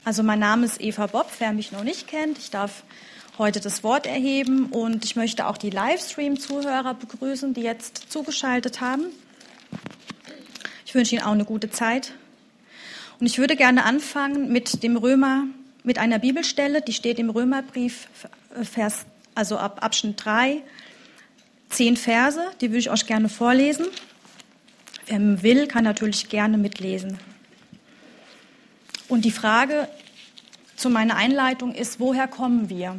Also mein Name ist Eva Bopp, wer mich noch nicht kennt. Ich darf heute das Wort erheben und ich möchte auch die Livestream-Zuhörer begrüßen, die jetzt zugeschaltet haben. Ich wünsche Ihnen auch eine gute Zeit. Und ich würde gerne anfangen mit einer Bibelstelle, die steht im Römerbrief, ab Abschnitt 3, 10 Verse, die würde ich euch gerne vorlesen. Wer will, kann natürlich gerne mitlesen. Und die Frage zu meiner Einleitung ist, woher kommen wir?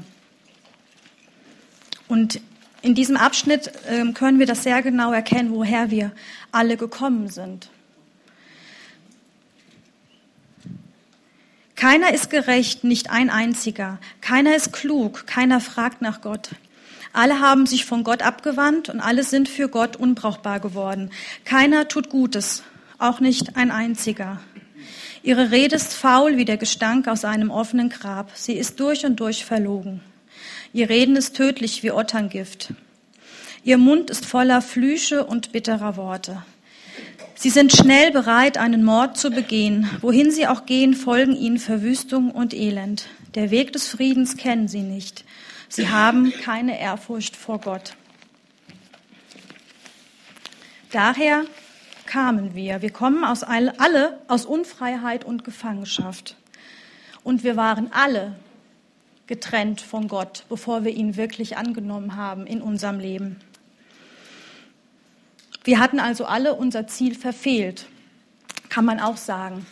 Und in diesem Abschnitt können wir das sehr genau erkennen, woher wir alle gekommen sind. Keiner ist gerecht, nicht ein einziger. Keiner ist klug, keiner fragt nach Gott. Alle haben sich von Gott abgewandt und alle sind für Gott unbrauchbar geworden. Keiner tut Gutes, auch nicht ein einziger. Ihre Rede ist faul wie der Gestank aus einem offenen Grab. Sie ist durch und durch verlogen. Ihr Reden ist tödlich wie Otterngift. Ihr Mund ist voller Flüche und bitterer Worte. Sie sind schnell bereit, einen Mord zu begehen. Wohin sie auch gehen, folgen ihnen Verwüstung und Elend. Der Weg des Friedens kennen sie nicht. Sie haben keine Ehrfurcht vor Gott. Daher kamen wir. Wir kommen alle aus Unfreiheit und Gefangenschaft. Und wir waren alle getrennt von Gott, bevor wir ihn wirklich angenommen haben in unserem Leben. Wir hatten also alle unser Ziel verfehlt, kann man auch sagen.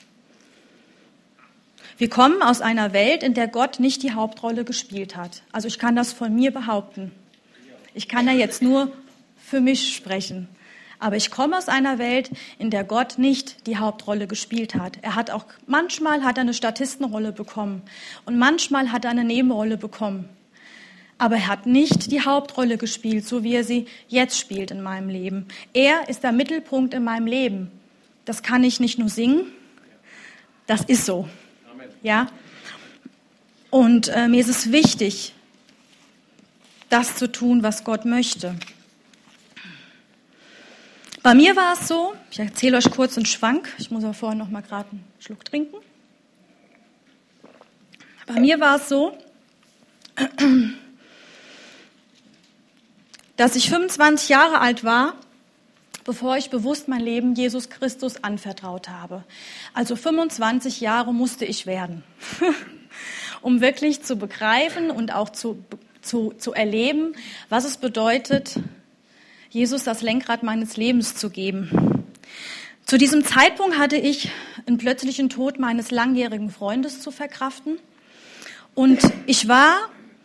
Wir kommen aus einer Welt, in der Gott nicht die Hauptrolle gespielt hat. Also ich kann das von mir behaupten. Ich kann da jetzt nur für mich sprechen. Aber ich komme aus einer Welt, in der Gott nicht die Hauptrolle gespielt hat. Manchmal hat er eine Statistenrolle bekommen und manchmal hat er eine Nebenrolle bekommen. Aber er hat nicht die Hauptrolle gespielt, so wie er sie jetzt spielt in meinem Leben. Er ist der Mittelpunkt in meinem Leben. Das kann ich nicht nur singen, das ist so. Amen. Ja? Und mir ist es wichtig, das zu tun, was Gott möchte. Bei mir war es so, ich erzähle euch kurz einen Schwank, ich muss aber vorher noch mal gerade einen Schluck trinken. Bei mir war es so, dass ich 25 Jahre alt war, bevor ich bewusst mein Leben Jesus Christus anvertraut habe. Also 25 Jahre musste ich werden, um wirklich zu begreifen und auch zu erleben, was es bedeutet, Jesus das Lenkrad meines Lebens zu geben. Zu diesem Zeitpunkt hatte ich einen plötzlichen Tod meines langjährigen Freundes zu verkraften. Und ich war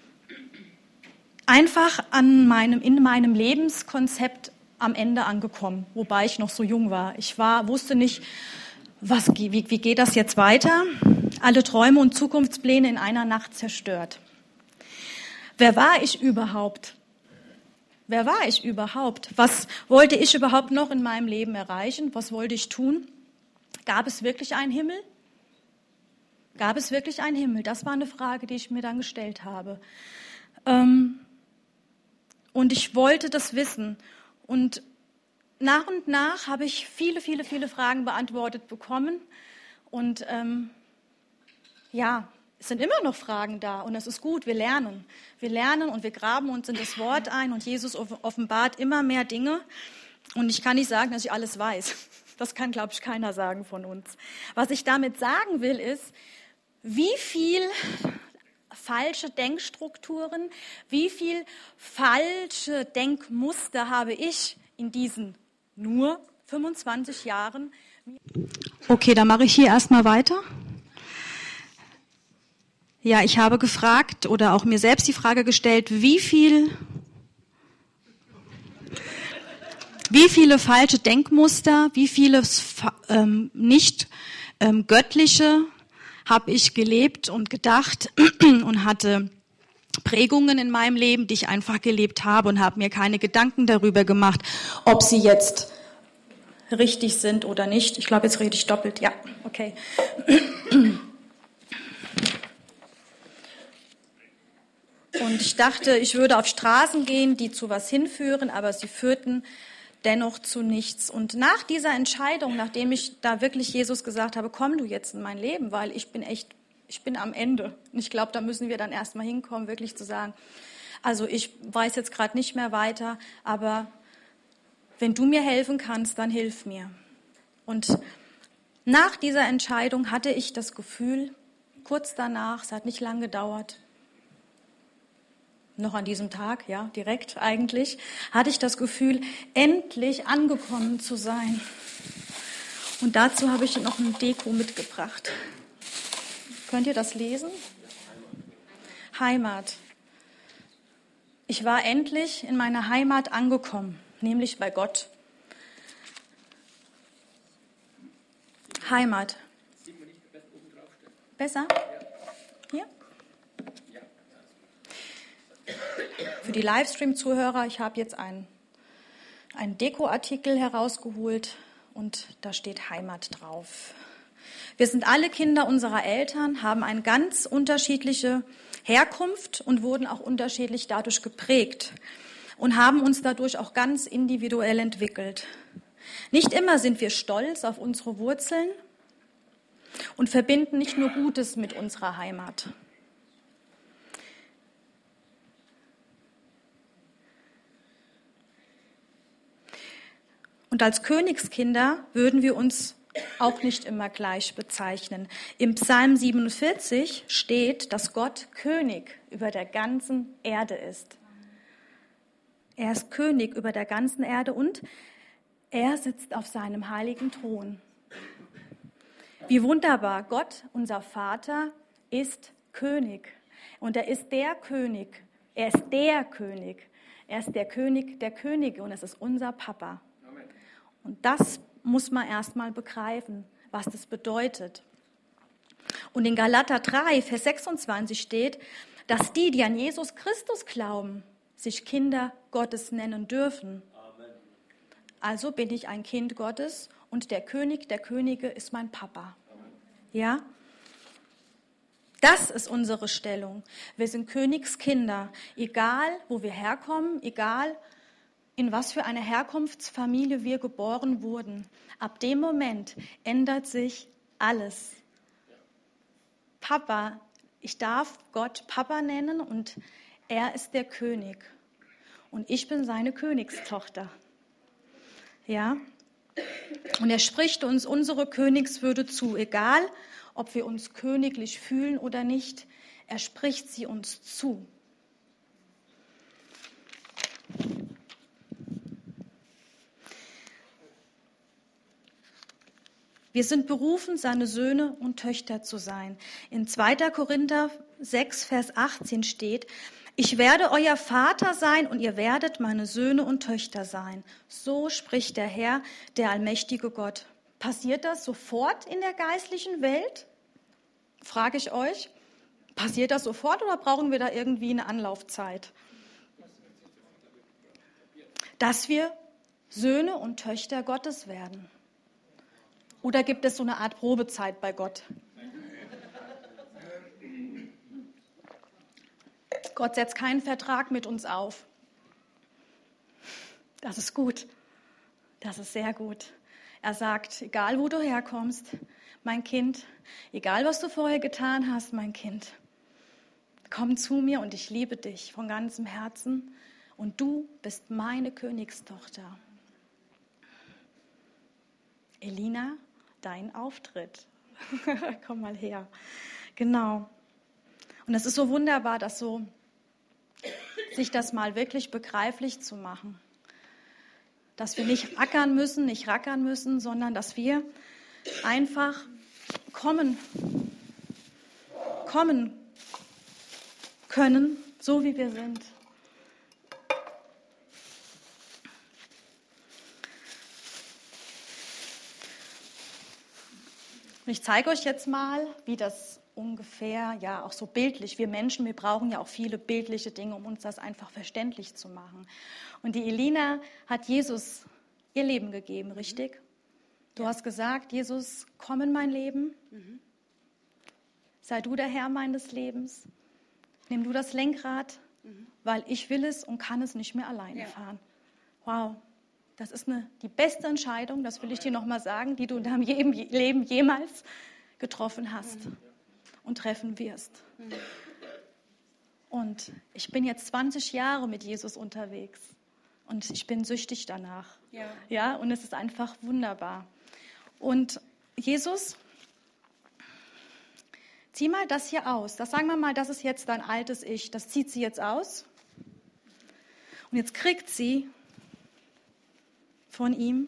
einfach in meinem Lebenskonzept am Ende angekommen, wobei ich noch so jung war. Ich wusste nicht, wie geht das jetzt weiter? Alle Träume und Zukunftspläne in einer Nacht zerstört. Wer war ich überhaupt? Was wollte ich überhaupt noch in meinem Leben erreichen? Was wollte ich tun? Gab es wirklich einen Himmel? Das war eine Frage, die ich mir dann gestellt habe. Und ich wollte das wissen. Und nach habe ich viele, viele, viele Fragen beantwortet bekommen. Und es sind immer noch Fragen da und das ist gut, wir lernen. Wir lernen und wir graben uns in das Wort ein und Jesus offenbart immer mehr Dinge. Und ich kann nicht sagen, dass ich alles weiß. Das kann, glaube ich, keiner sagen von uns. Was ich damit sagen will, ist, wie viel falsche Denkstrukturen, wie viel falsche Denkmuster habe ich in diesen nur 25 Jahren. Okay, dann mache ich hier erstmal weiter. Ja, ich habe gefragt oder auch mir selbst die Frage gestellt, wie viele falsche Denkmuster, wie vieles nicht göttliche habe ich gelebt und gedacht und hatte Prägungen in meinem Leben, die ich einfach gelebt habe und habe mir keine Gedanken darüber gemacht, ob sie jetzt richtig sind oder nicht. Ich glaube, jetzt rede ich doppelt. Ja, okay. Und ich dachte, ich würde auf Straßen gehen, die zu was hinführen, aber sie führten dennoch zu nichts. Und nach dieser Entscheidung, nachdem ich da wirklich Jesus gesagt habe, komm du jetzt in mein Leben, weil ich bin am Ende. Und ich glaube, da müssen wir dann erstmal hinkommen, wirklich zu sagen, also ich weiß jetzt gerade nicht mehr weiter, aber wenn du mir helfen kannst, dann hilf mir. Und nach dieser Entscheidung hatte ich das Gefühl, kurz danach, es hat nicht lange gedauert, noch an diesem Tag, ja, direkt eigentlich, hatte ich das Gefühl, endlich angekommen zu sein. Und dazu habe ich noch ein Deko mitgebracht. Könnt ihr das lesen? Heimat. Ich war endlich in meiner Heimat angekommen, nämlich bei Gott. Heimat. Besser? Hier? Für die Livestream-Zuhörer, ich habe jetzt einen Dekoartikel herausgeholt und da steht Heimat drauf. Wir sind alle Kinder unserer Eltern, haben eine ganz unterschiedliche Herkunft und wurden auch unterschiedlich dadurch geprägt und haben uns dadurch auch ganz individuell entwickelt. Nicht immer sind wir stolz auf unsere Wurzeln und verbinden nicht nur Gutes mit unserer Heimat. Und als Königskinder würden wir uns auch nicht immer gleich bezeichnen. Im Psalm 47 steht, dass Gott König über der ganzen Erde ist. Er ist König über der ganzen Erde und er sitzt auf seinem heiligen Thron. Wie wunderbar, Gott, unser Vater, ist König. Und er ist der König. Er ist der König. Er ist der König der Könige und es ist unser Papa. Amen. Und das muss man erstmal begreifen, was das bedeutet. Und in Galater 3, Vers 26 steht, dass die an Jesus Christus glauben, sich Kinder Gottes nennen dürfen. Amen. Also bin ich ein Kind Gottes und der König der Könige ist mein Papa. Amen. Ja? Das ist unsere Stellung. Wir sind Königskinder, egal wo wir herkommen, egal in was für eine Herkunftsfamilie wir geboren wurden. Ab dem Moment ändert sich alles. Papa, ich darf Gott Papa nennen und er ist der König. Und ich bin seine Königstochter. Ja? Und er spricht uns unsere Königswürde zu, egal ob wir uns königlich fühlen oder nicht. Er spricht sie uns zu. Wir sind berufen, seine Söhne und Töchter zu sein. In 2. Korinther 6, Vers 18 steht, ich werde euer Vater sein und ihr werdet meine Söhne und Töchter sein. So spricht der Herr, der allmächtige Gott. Passiert das sofort in der geistlichen Welt? Frage ich euch. Passiert das sofort oder brauchen wir da irgendwie eine Anlaufzeit? Dass wir Söhne und Töchter Gottes werden. Oder gibt es so eine Art Probezeit bei Gott? Gott setzt keinen Vertrag mit uns auf. Das ist gut. Das ist sehr gut. Er sagt, egal wo du herkommst, mein Kind, egal was du vorher getan hast, mein Kind, komm zu mir und ich liebe dich von ganzem Herzen und du bist meine Königstochter. Elina, dein Auftritt. Komm mal her. Genau. Und es ist so wunderbar, dass so sich das mal wirklich begreiflich zu machen. Dass wir nicht ackern müssen, nicht rackern müssen, sondern dass wir einfach kommen können, so wie wir sind. Und ich zeige euch jetzt mal, wie das ungefähr, ja auch so bildlich, wir Menschen, wir brauchen ja auch viele bildliche Dinge, um uns das einfach verständlich zu machen. Und die Elina hat Jesus ihr Leben gegeben, richtig? Du hast gesagt, Jesus, komm in mein Leben, sei du der Herr meines Lebens, nimm du das Lenkrad, weil ich will es und kann es nicht mehr alleine fahren. Wow, Das ist die beste Entscheidung, das will ich dir nochmal sagen, die du in deinem Leben jemals getroffen hast und treffen wirst. Und ich bin jetzt 20 Jahre mit Jesus unterwegs und ich bin süchtig danach. Ja, und es ist einfach wunderbar. Und Jesus, zieh mal das hier aus. Das sagen wir mal, das ist jetzt dein altes Ich. Das zieht sie jetzt aus. Und jetzt kriegt sie von ihm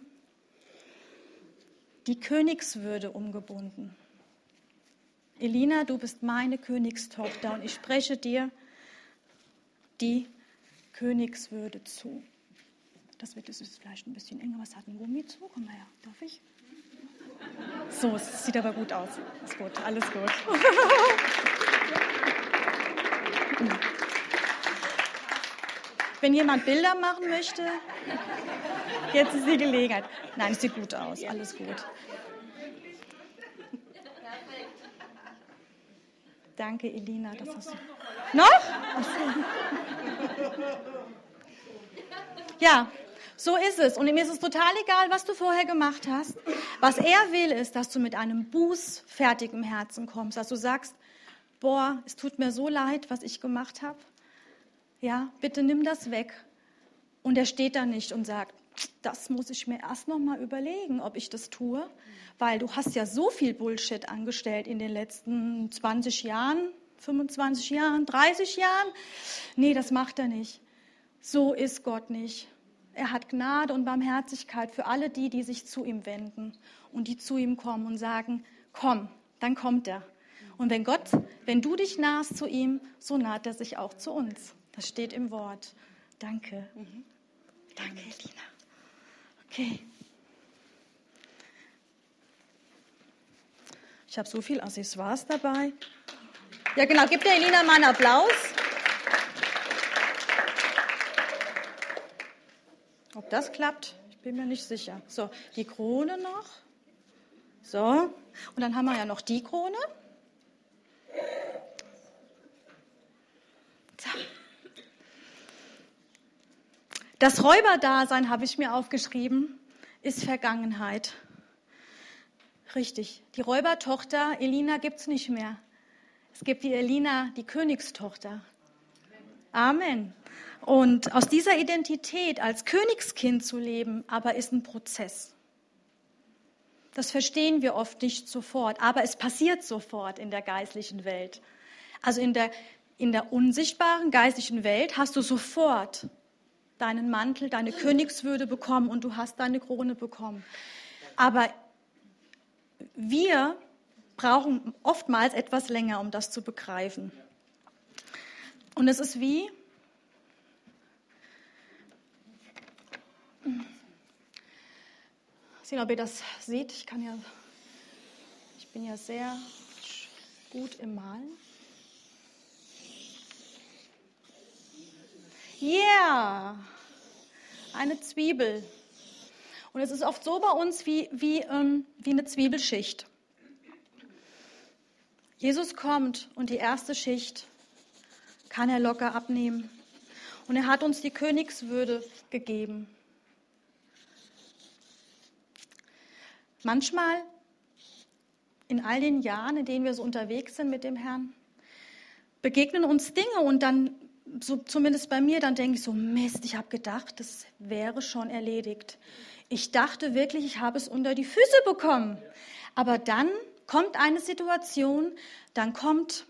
die Königswürde umgebunden. Elina, du bist meine Königstochter und ich spreche dir die Königswürde zu. Das wird jetzt vielleicht ein bisschen enger. Was hat ein Gummi zu? Komm mal her, darf ich? So, es sieht aber gut aus. Ist gut, alles gut. Wenn jemand Bilder machen möchte, jetzt ist die Gelegenheit. Nein, es sieht gut aus, alles gut. Danke, Elina. Das hast du. Noch? Ja, so ist es. Und mir ist es total egal, was du vorher gemacht hast. Was er will, ist, dass du mit einem bußfertigen Herzen kommst. Dass du sagst, boah, es tut mir so leid, was ich gemacht habe. Ja, bitte nimm das weg. Und er steht da nicht und sagt, das muss ich mir erst noch mal überlegen, ob ich das tue. Weil du hast ja so viel Bullshit angestellt in den letzten 20 Jahren, 25 Jahren, 30 Jahren. Nee, das macht er nicht. So ist Gott nicht. Er hat Gnade und Barmherzigkeit für alle die sich zu ihm wenden und die zu ihm kommen und sagen, komm, dann kommt er. Und wenn du dich nahst zu ihm, so naht er sich auch zu uns. Das steht im Wort. Danke. Danke, Elina. Okay. Ich habe so viel Accessoires dabei. Ja, genau. Gib der Elina mal einen Applaus. Ob das klappt, ich bin mir nicht sicher. So, die Krone noch. So, und dann haben wir ja noch die Krone. So. Das Räuberdasein, habe ich mir aufgeschrieben, ist Vergangenheit. Richtig, die Räubertochter Elina gibt es nicht mehr. Es gibt die Elina, die Königstochter. Amen. Und aus dieser Identität als Königskind zu leben, aber ist ein Prozess. Das verstehen wir oft nicht sofort, aber es passiert sofort in der geistlichen Welt. Also in der unsichtbaren geistlichen Welt hast du sofort deinen Mantel, deine Königswürde bekommen und du hast deine Krone bekommen. Aber wir brauchen oftmals etwas länger, um das zu begreifen. Und es ist wie, sehen, ob ihr das seht, ich bin ja sehr gut im Malen. Yeah, eine Zwiebel. Und es ist oft so bei uns wie eine Zwiebelschicht. Jesus kommt und die erste Schicht kann er locker abnehmen. Und er hat uns die Königswürde gegeben. Manchmal, in all den Jahren, in denen wir so unterwegs sind mit dem Herrn, begegnen uns Dinge und dann, so zumindest bei mir, dann denke ich so, Mist, ich habe gedacht, das wäre schon erledigt. Ich dachte wirklich, ich habe es unter die Füße bekommen. Aber dann kommt eine Situation, dann kommt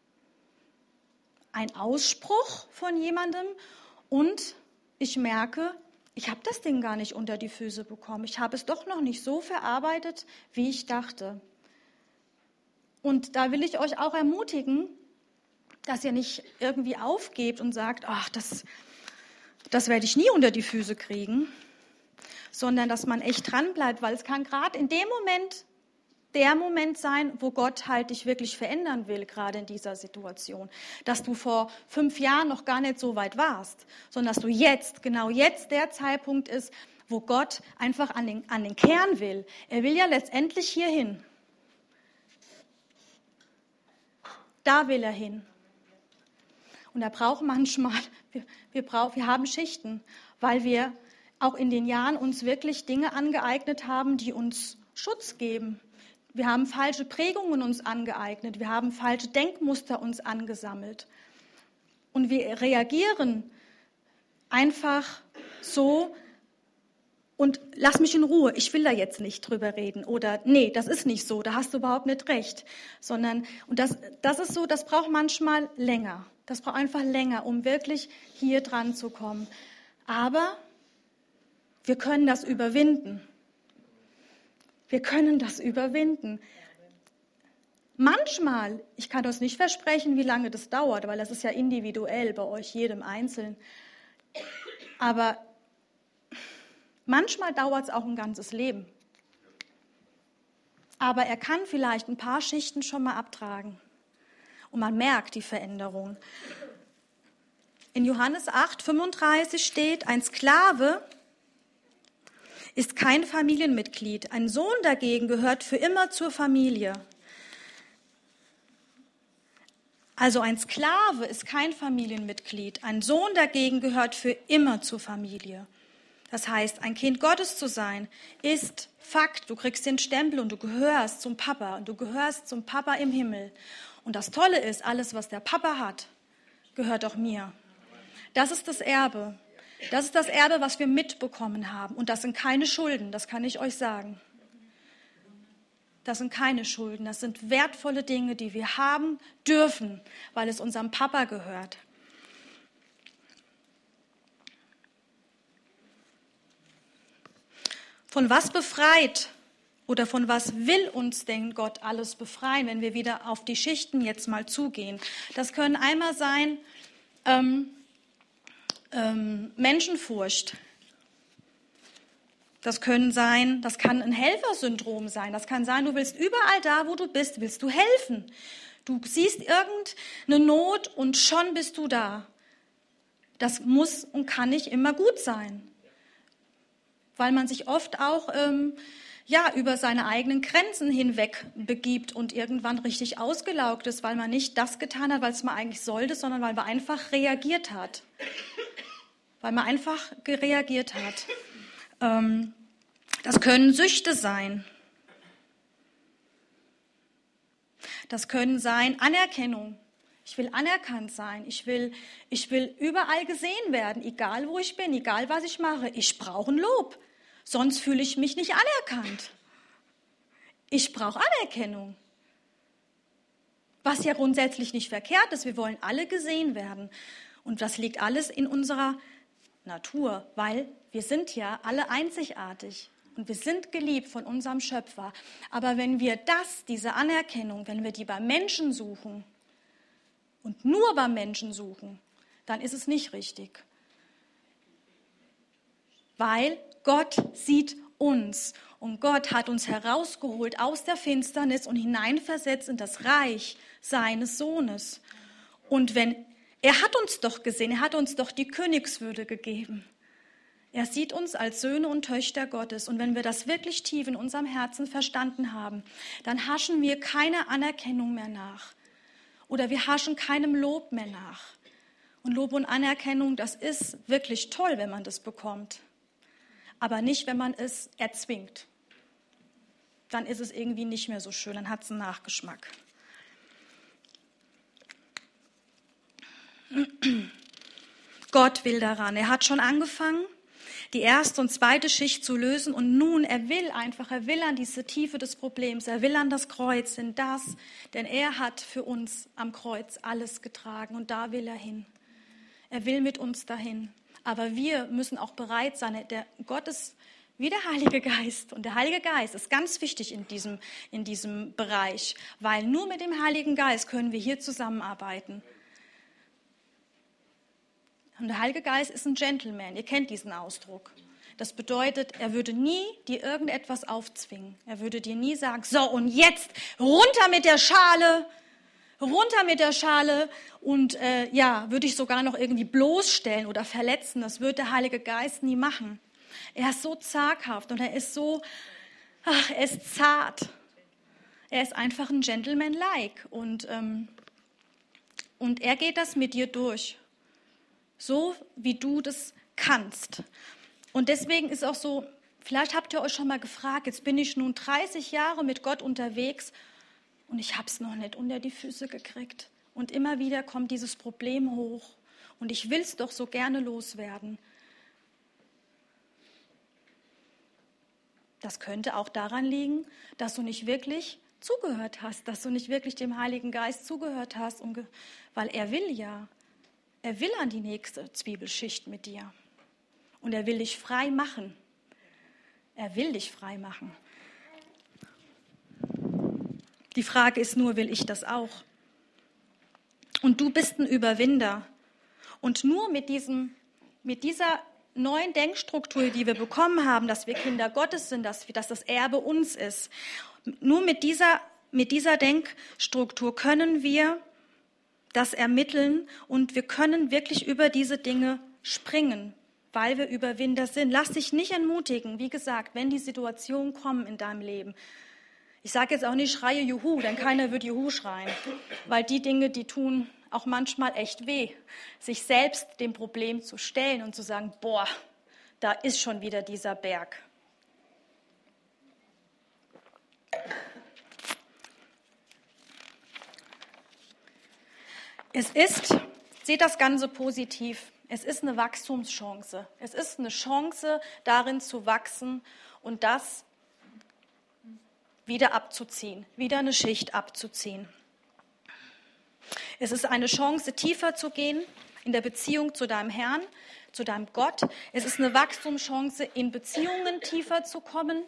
ein Ausspruch von jemandem und ich merke, ich habe das Ding gar nicht unter die Füße bekommen. Ich habe es doch noch nicht so verarbeitet, wie ich dachte. Und da will ich euch auch ermutigen, dass ihr nicht irgendwie aufgebt und sagt, ach, das werde ich nie unter die Füße kriegen, sondern dass man echt dran bleibt, weil es kann gerade in dem Moment der Moment sein, wo Gott halt dich wirklich verändern will, gerade in dieser Situation. Dass du vor 5 Jahren noch gar nicht so weit warst, sondern dass du jetzt, genau jetzt der Zeitpunkt ist, wo Gott einfach an den Kern will. Er will ja letztendlich hier hin. Da will er hin. Und er braucht manchmal, wir haben Schichten, weil wir auch in den Jahren uns wirklich Dinge angeeignet haben, die uns Schutz geben. Wir haben falsche Prägungen uns angeeignet, wir haben falsche Denkmuster uns angesammelt. Und wir reagieren einfach so und lass mich in Ruhe, ich will da jetzt nicht drüber reden oder nee, das ist nicht so, da hast du überhaupt nicht recht. Und das ist so, das braucht manchmal länger. Das braucht einfach länger, um wirklich hier dran zu kommen. Aber wir können das überwinden. Wir können das überwinden. Manchmal, ich kann das nicht versprechen, wie lange das dauert, weil das ist ja individuell bei euch, jedem Einzelnen. Aber manchmal dauert es auch ein ganzes Leben. Aber er kann vielleicht ein paar Schichten schon mal abtragen. Und man merkt die Veränderung. In Johannes 8,35 steht, ein Sklave ist kein Familienmitglied. Ein Sohn dagegen gehört für immer zur Familie. Also ein Sklave ist kein Familienmitglied. Ein Sohn dagegen gehört für immer zur Familie. Das heißt, ein Kind Gottes zu sein, ist Fakt. Du kriegst den Stempel und du gehörst zum Papa. Und du gehörst zum Papa im Himmel. Und das Tolle ist, alles, was der Papa hat, gehört auch mir. Das ist das Erbe. Das ist das Erbe, was wir mitbekommen haben. Und das sind keine Schulden, das kann ich euch sagen. Das sind keine Schulden, das sind wertvolle Dinge, die wir haben dürfen, weil es unserem Papa gehört. Von was befreit oder von was will uns denn Gott alles befreien, wenn wir wieder auf die Schichten jetzt mal zugehen? Das können einmal sein, Menschenfurcht. Das kann ein Helfersyndrom sein. Das kann sein, du willst überall da, wo du bist, willst du helfen. Du siehst irgendeine Not und schon bist du da. Das muss und kann nicht immer gut sein. Weil man sich oft auch über seine eigenen Grenzen hinweg begibt und irgendwann richtig ausgelaugt ist, weil man nicht das getan hat, was man eigentlich sollte, sondern weil man einfach reagiert hat. Weil man einfach reagiert hat. Das können Süchte sein. Das können sein Anerkennung. Ich will anerkannt sein. Ich will überall gesehen werden, egal wo ich bin, egal was ich mache. Ich brauche ein Lob, sonst fühle ich mich nicht anerkannt. Ich brauche Anerkennung. Was ja grundsätzlich nicht verkehrt ist. Wir wollen alle gesehen werden. Und das liegt alles in unserer Natur, weil wir sind ja alle einzigartig und wir sind geliebt von unserem Schöpfer. Aber wenn wir diese Anerkennung, wenn wir die beim Menschen suchen und nur beim Menschen suchen, dann ist es nicht richtig. Weil Gott sieht uns und Gott hat uns herausgeholt aus der Finsternis und hineinversetzt in das Reich seines Sohnes. Und er hat uns doch gesehen, er hat uns doch die Königswürde gegeben. Er sieht uns als Söhne und Töchter Gottes. Und wenn wir das wirklich tief in unserem Herzen verstanden haben, dann haschen wir keine Anerkennung mehr nach. Oder wir haschen keinem Lob mehr nach. Und Lob und Anerkennung, das ist wirklich toll, wenn man das bekommt. Aber nicht, wenn man es erzwingt. Dann ist es irgendwie nicht mehr so schön, dann hat es einen Nachgeschmack. Gott will daran. Er hat schon angefangen, die erste und zweite Schicht zu lösen und nun, er will an diese Tiefe des Problems, er will an das Kreuz, denn er hat für uns am Kreuz alles getragen und da will er hin. Er will mit uns dahin. Aber wir müssen auch bereit sein. Gott ist wie der Heilige Geist. Und der Heilige Geist ist ganz wichtig in diesem Bereich, weil nur mit dem Heiligen Geist können wir hier zusammenarbeiten. Und der Heilige Geist ist ein Gentleman. Ihr kennt diesen Ausdruck. Das bedeutet, er würde nie dir irgendetwas aufzwingen. Er würde dir nie sagen, so und jetzt runter mit der Schale und würde ich sogar noch irgendwie bloßstellen oder verletzen. Das würde der Heilige Geist nie machen. Er ist so zaghaft und er ist zart. Er ist einfach ein Gentleman-like und er geht das mit dir durch. So wie du das kannst. Und deswegen ist auch so, vielleicht habt ihr euch schon mal gefragt, jetzt bin ich nun 30 Jahre mit Gott unterwegs und ich habe es noch nicht unter die Füße gekriegt. Und immer wieder kommt dieses Problem hoch und ich will es doch so gerne loswerden. Das könnte auch daran liegen, dass du nicht wirklich zugehört hast, dass du nicht wirklich dem Heiligen Geist zugehört hast, weil er will an die nächste Zwiebelschicht mit dir. Und er will dich frei machen. Er will dich frei machen. Die Frage ist nur, will ich das auch? Und du bist ein Überwinder. Und nur mit dieser neuen Denkstruktur, die wir bekommen haben, dass wir Kinder Gottes sind, dass das Erbe uns ist, nur mit dieser Denkstruktur können wir das ermitteln und wir können wirklich über diese Dinge springen, weil wir Überwinder sind. Lass dich nicht entmutigen, wie gesagt, wenn die Situationen kommen in deinem Leben. Ich sage jetzt auch nicht, schreie Juhu, denn keiner wird Juhu schreien, weil die Dinge, die tun auch manchmal echt weh, sich selbst dem Problem zu stellen und zu sagen, boah, da ist schon wieder dieser Berg. Seht das Ganze positiv, es ist eine Wachstumschance. Es ist eine Chance, darin zu wachsen und das wieder abzuziehen, wieder eine Schicht abzuziehen. Es ist eine Chance, tiefer zu gehen in der Beziehung zu deinem Herrn, zu deinem Gott. Es ist eine Wachstumschance, in Beziehungen tiefer zu kommen.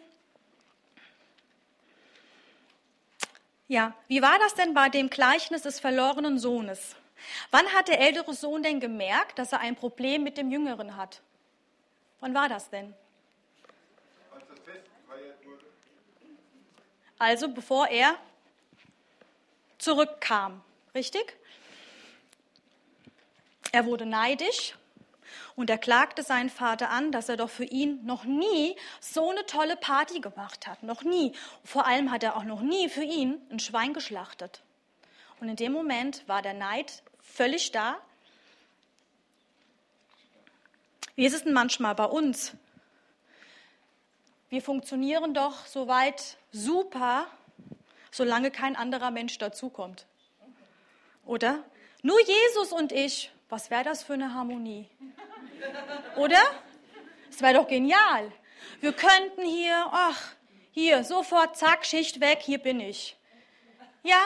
Ja, wie war das denn bei dem Gleichnis des verlorenen Sohnes? Wann hat der ältere Sohn denn gemerkt, dass er ein Problem mit dem Jüngeren hat? Wann war das denn? Als das Fest gefeiert wurde. Also bevor er zurückkam, richtig? Er wurde neidisch und er klagte seinen Vater an, dass er doch für ihn noch nie so eine tolle Party gemacht hat. Noch nie. Vor allem hat er auch noch nie für ihn ein Schwein geschlachtet. Und in dem Moment war der Neid völlig da. Wie ist es denn manchmal bei uns? Wir funktionieren doch soweit super, solange kein anderer Mensch dazukommt. Oder? Nur Jesus und ich. Was wäre das für eine Harmonie? Oder? Es wäre doch genial. Wir könnten hier, sofort, zack, Schicht weg, hier bin ich. Ja?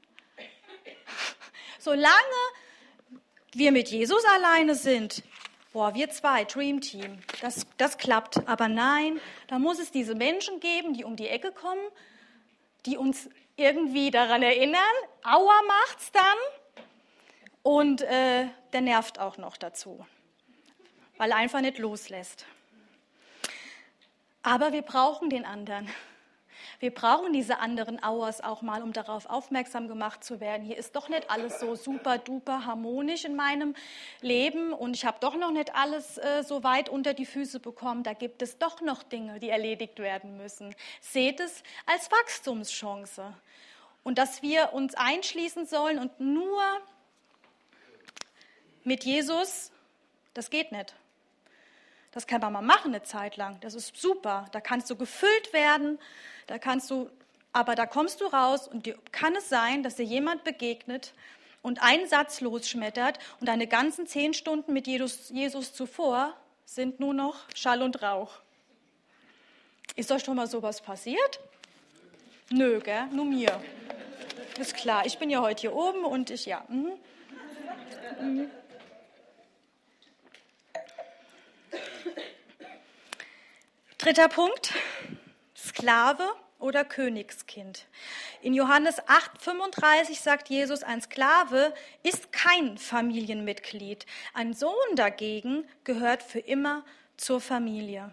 Solange wir mit Jesus alleine sind, wir zwei, Dream Team, das klappt. Aber nein, da muss es diese Menschen geben, die um die Ecke kommen, die uns irgendwie daran erinnern, aua macht's dann. Und der nervt auch noch dazu, weil er einfach nicht loslässt. Aber wir brauchen den anderen. Wir brauchen diese anderen Auers auch mal, um darauf aufmerksam gemacht zu werden. Hier ist doch nicht alles so super duper harmonisch in meinem Leben und ich habe doch noch nicht alles so weit unter die Füße bekommen. Da gibt es doch noch Dinge, die erledigt werden müssen. Seht es als Wachstumschance. Und dass wir uns einschließen sollen und nur mit Jesus, das geht nicht. Das kann man mal machen eine Zeit lang. Das ist super. Da kannst du gefüllt werden. Aber da kommst du raus und dir kann es sein, dass dir jemand begegnet und einen Satz losschmettert und deine ganzen 10 Stunden mit Jesus zuvor sind nur noch Schall und Rauch. Ist euch schon mal sowas passiert? Nö, gell? Nur mir. Ist klar. Ich bin ja heute hier oben und ja. Dritter Punkt, Sklave oder Königskind. In Johannes 8,35 sagt Jesus, ein Sklave ist kein Familienmitglied. Ein Sohn dagegen gehört für immer zur Familie.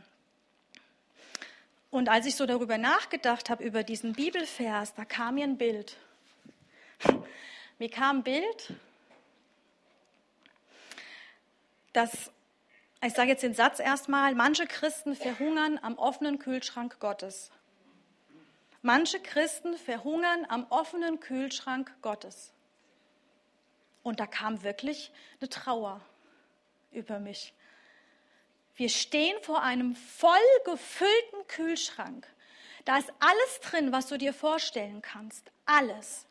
Und als ich so darüber nachgedacht habe, über diesen Bibelvers, da kam mir ein Bild. Mir kam ein Bild, ich sage jetzt den Satz erstmal, manche Christen verhungern am offenen Kühlschrank Gottes. Manche Christen verhungern am offenen Kühlschrank Gottes. Und da kam wirklich eine Trauer über mich. Wir stehen vor einem voll gefüllten Kühlschrank. Da ist alles drin, was du dir vorstellen kannst. Alles.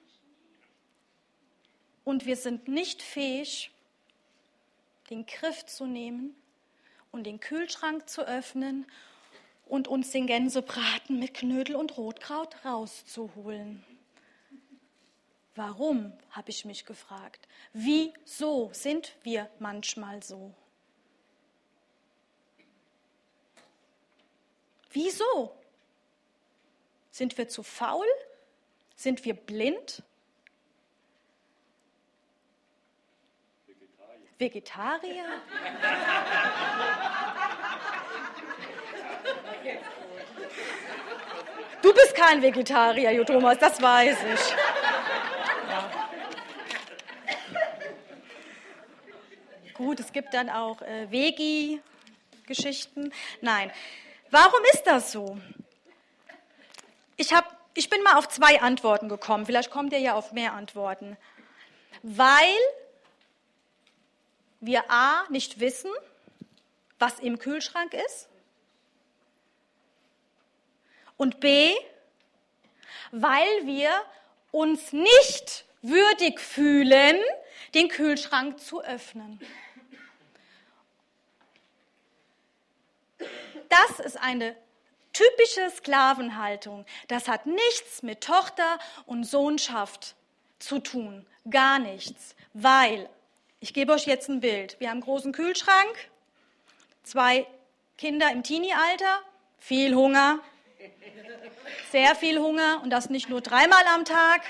Und wir sind nicht fähig, den Griff zu nehmen und den Kühlschrank zu öffnen und uns den Gänsebraten mit Knödel und Rotkraut rauszuholen. Warum, habe ich mich gefragt. Wieso sind wir manchmal so? Wieso? Sind wir zu faul? Sind wir blind? Vegetarier? Du bist kein Vegetarier, Thomas, das weiß ich. Ja. Gut, es gibt dann auch Vegi-Geschichten. Nein, warum ist das so? Ich bin mal auf 2 Antworten gekommen. Vielleicht kommt ihr ja auf mehr Antworten. Weil wir A, nicht wissen, was im Kühlschrank ist. Und B, weil wir uns nicht würdig fühlen, den Kühlschrank zu öffnen. Das ist eine typische Sklavenhaltung. Das hat nichts mit Tochter- und Sohnschaft zu tun. Gar nichts. Weil, ich gebe euch jetzt ein Bild. Wir haben einen großen Kühlschrank, 2 Kinder im Teenie-Alter, viel Hunger, sehr viel Hunger und das nicht nur 3-mal am Tag.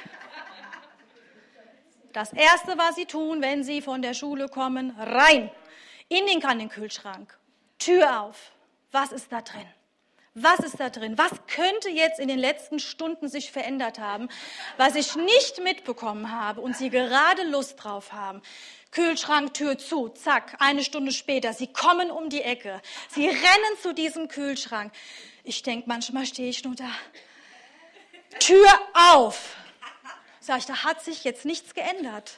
Das Erste, was sie tun, wenn sie von der Schule kommen, rein in den Kühlschrank, Tür auf. Was ist da drin? Was ist da drin? Was könnte jetzt in den letzten Stunden sich verändert haben, was ich nicht mitbekommen habe und sie gerade Lust drauf haben? Kühlschrank, Tür zu, zack, 1 Stunde später, sie kommen um die Ecke, sie rennen zu diesem Kühlschrank. Ich denke, manchmal stehe ich nur da, Tür auf. Sag ich, da hat sich jetzt nichts geändert.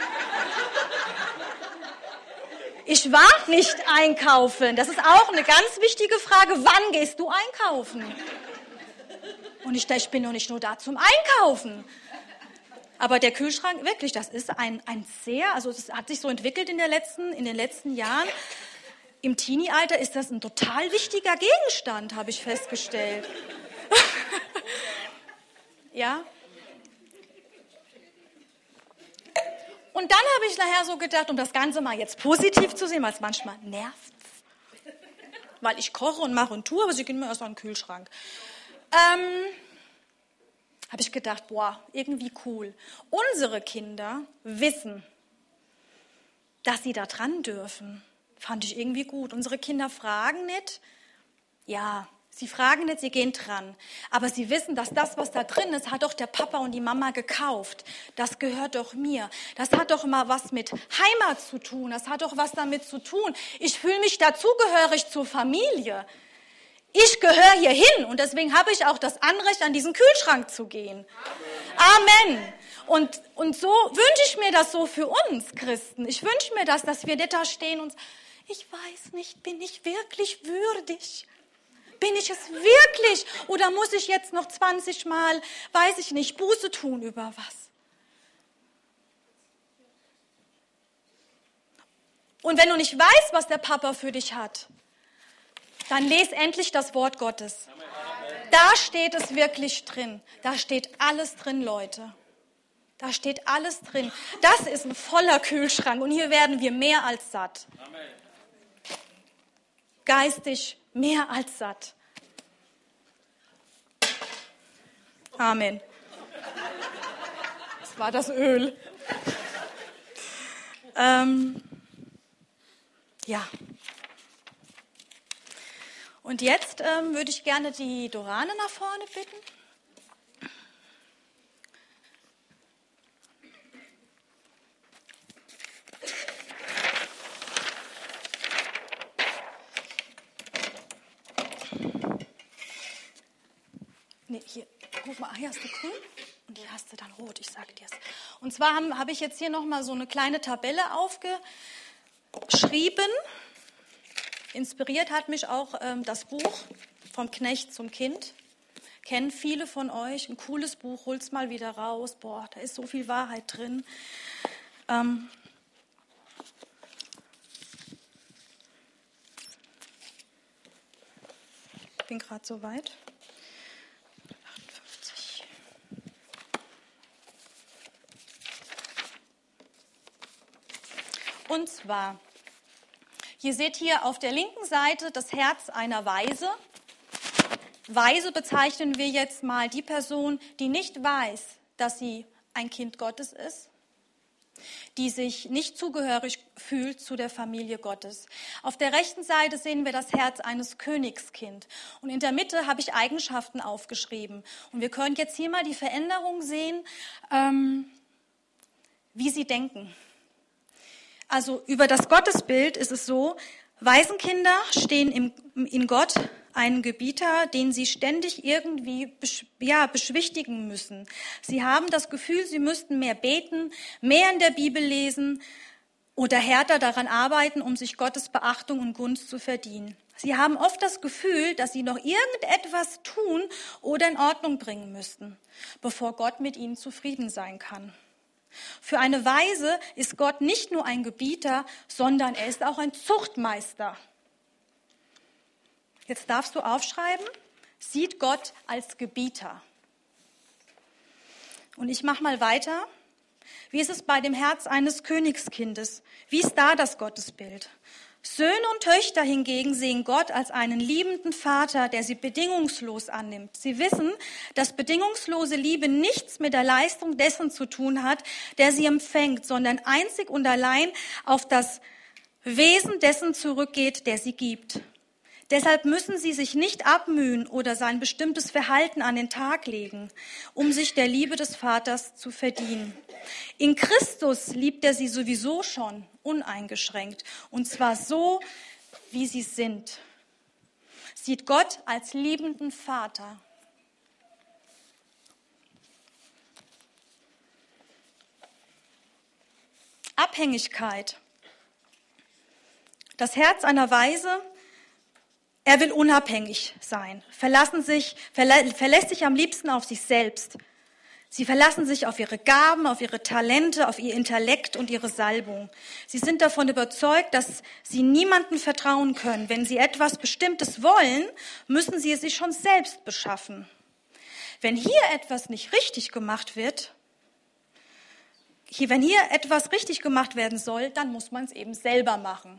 Ich war nicht einkaufen. Das ist auch eine ganz wichtige Frage. Wann gehst du einkaufen? Und ich bin doch nicht nur da zum Einkaufen. Aber der Kühlschrank, wirklich, das ist ein sehr, also es hat sich so entwickelt in den letzten Jahren. Im Teenie-Alter ist das ein total wichtiger Gegenstand, habe ich festgestellt. Ja. Und dann habe ich nachher so gedacht, um das Ganze mal jetzt positiv zu sehen, weil es manchmal nervt, weil ich koche und mache und tue, aber sie gehen mir erst an den Kühlschrank. Habe ich gedacht, boah, irgendwie cool. Unsere Kinder wissen, dass sie da dran dürfen. Fand ich irgendwie gut. Unsere Kinder fragen nicht, ja, sie fragen nicht, sie gehen dran. Aber sie wissen, dass das, was da drin ist, hat doch der Papa und die Mama gekauft. Das gehört doch mir. Das hat doch immer was mit Heimat zu tun. Das hat doch was damit zu tun. Ich fühle mich dazugehörig zur Familie. Ich gehöre hier hin und deswegen habe ich auch das Anrecht, an diesen Kühlschrank zu gehen. Amen. Und so wünsche ich mir das so für uns Christen. Ich wünsche mir das, dass wir nicht da stehen und ich weiß nicht, bin ich wirklich würdig? Bin ich es wirklich? Oder muss ich jetzt noch 20 Mal, weiß ich nicht, Buße tun über was? Und wenn du nicht weißt, was der Papa für dich hat, dann lese endlich das Wort Gottes. Da steht es wirklich drin. Da steht alles drin, Leute. Da steht alles drin. Das ist ein voller Kühlschrank und hier werden wir mehr als satt. Geistig mehr als satt. Amen. Das war das Öl. Ja. Und jetzt würde ich gerne die Dorane nach vorne bitten. Nee, hier, guck mal, hier hast du grün und hier hast du dann rot, ich sage dir's. Und zwar habe ich jetzt hier nochmal so eine kleine Tabelle aufgeschrieben. Inspiriert hat mich auch das Buch Vom Knecht zum Kind. Kennen viele von euch. Ein cooles Buch, holt's mal wieder raus. Boah, da ist so viel Wahrheit drin. Ich bin gerade so weit. 58. Und zwar, ihr seht hier auf der linken Seite das Herz einer Waise. Waise bezeichnen wir jetzt mal die Person, die nicht weiß, dass sie ein Kind Gottes ist, die sich nicht zugehörig fühlt zu der Familie Gottes. Auf der rechten Seite sehen wir das Herz eines Königskind. Und in der Mitte habe ich Eigenschaften aufgeschrieben. Und wir können jetzt hier mal die Veränderung sehen, wie sie denken. Also über das Gottesbild ist es so, Waisenkinder stehen in Gott einen Gebieter, den sie ständig irgendwie beschwichtigen müssen. Sie haben das Gefühl, sie müssten mehr beten, mehr in der Bibel lesen oder härter daran arbeiten, um sich Gottes Beachtung und Gunst zu verdienen. Sie haben oft das Gefühl, dass sie noch irgendetwas tun oder in Ordnung bringen müssten, bevor Gott mit ihnen zufrieden sein kann. Für eine Waise ist Gott nicht nur ein Gebieter, sondern er ist auch ein Zuchtmeister. Jetzt darfst du aufschreiben, sieht Gott als Gebieter. Und ich mache mal weiter. Wie ist es bei dem Herz eines Königskindes? Wie ist da das Gottesbild? Söhne und Töchter hingegen sehen Gott als einen liebenden Vater, der sie bedingungslos annimmt. Sie wissen, dass bedingungslose Liebe nichts mit der Leistung dessen zu tun hat, der sie empfängt, sondern einzig und allein auf das Wesen dessen zurückgeht, der sie gibt. Deshalb müssen sie sich nicht abmühen oder sein bestimmtes Verhalten an den Tag legen, um sich der Liebe des Vaters zu verdienen. In Christus liebt er sie sowieso schon uneingeschränkt, und zwar so, wie sie sind. Sieht Gott als liebenden Vater. Abhängigkeit. Das Herz einer Waise. Er will unabhängig sein, verlässt sich am liebsten auf sich selbst. Sie verlassen sich auf ihre Gaben, auf ihre Talente, auf ihr Intellekt und ihre Salbung. Sie sind davon überzeugt, dass sie niemandem vertrauen können. Wenn sie etwas Bestimmtes wollen, müssen sie es sich schon selbst beschaffen. Wenn hier etwas nicht richtig gemacht wird, wenn hier etwas richtig gemacht werden soll, dann muss man es eben selber machen.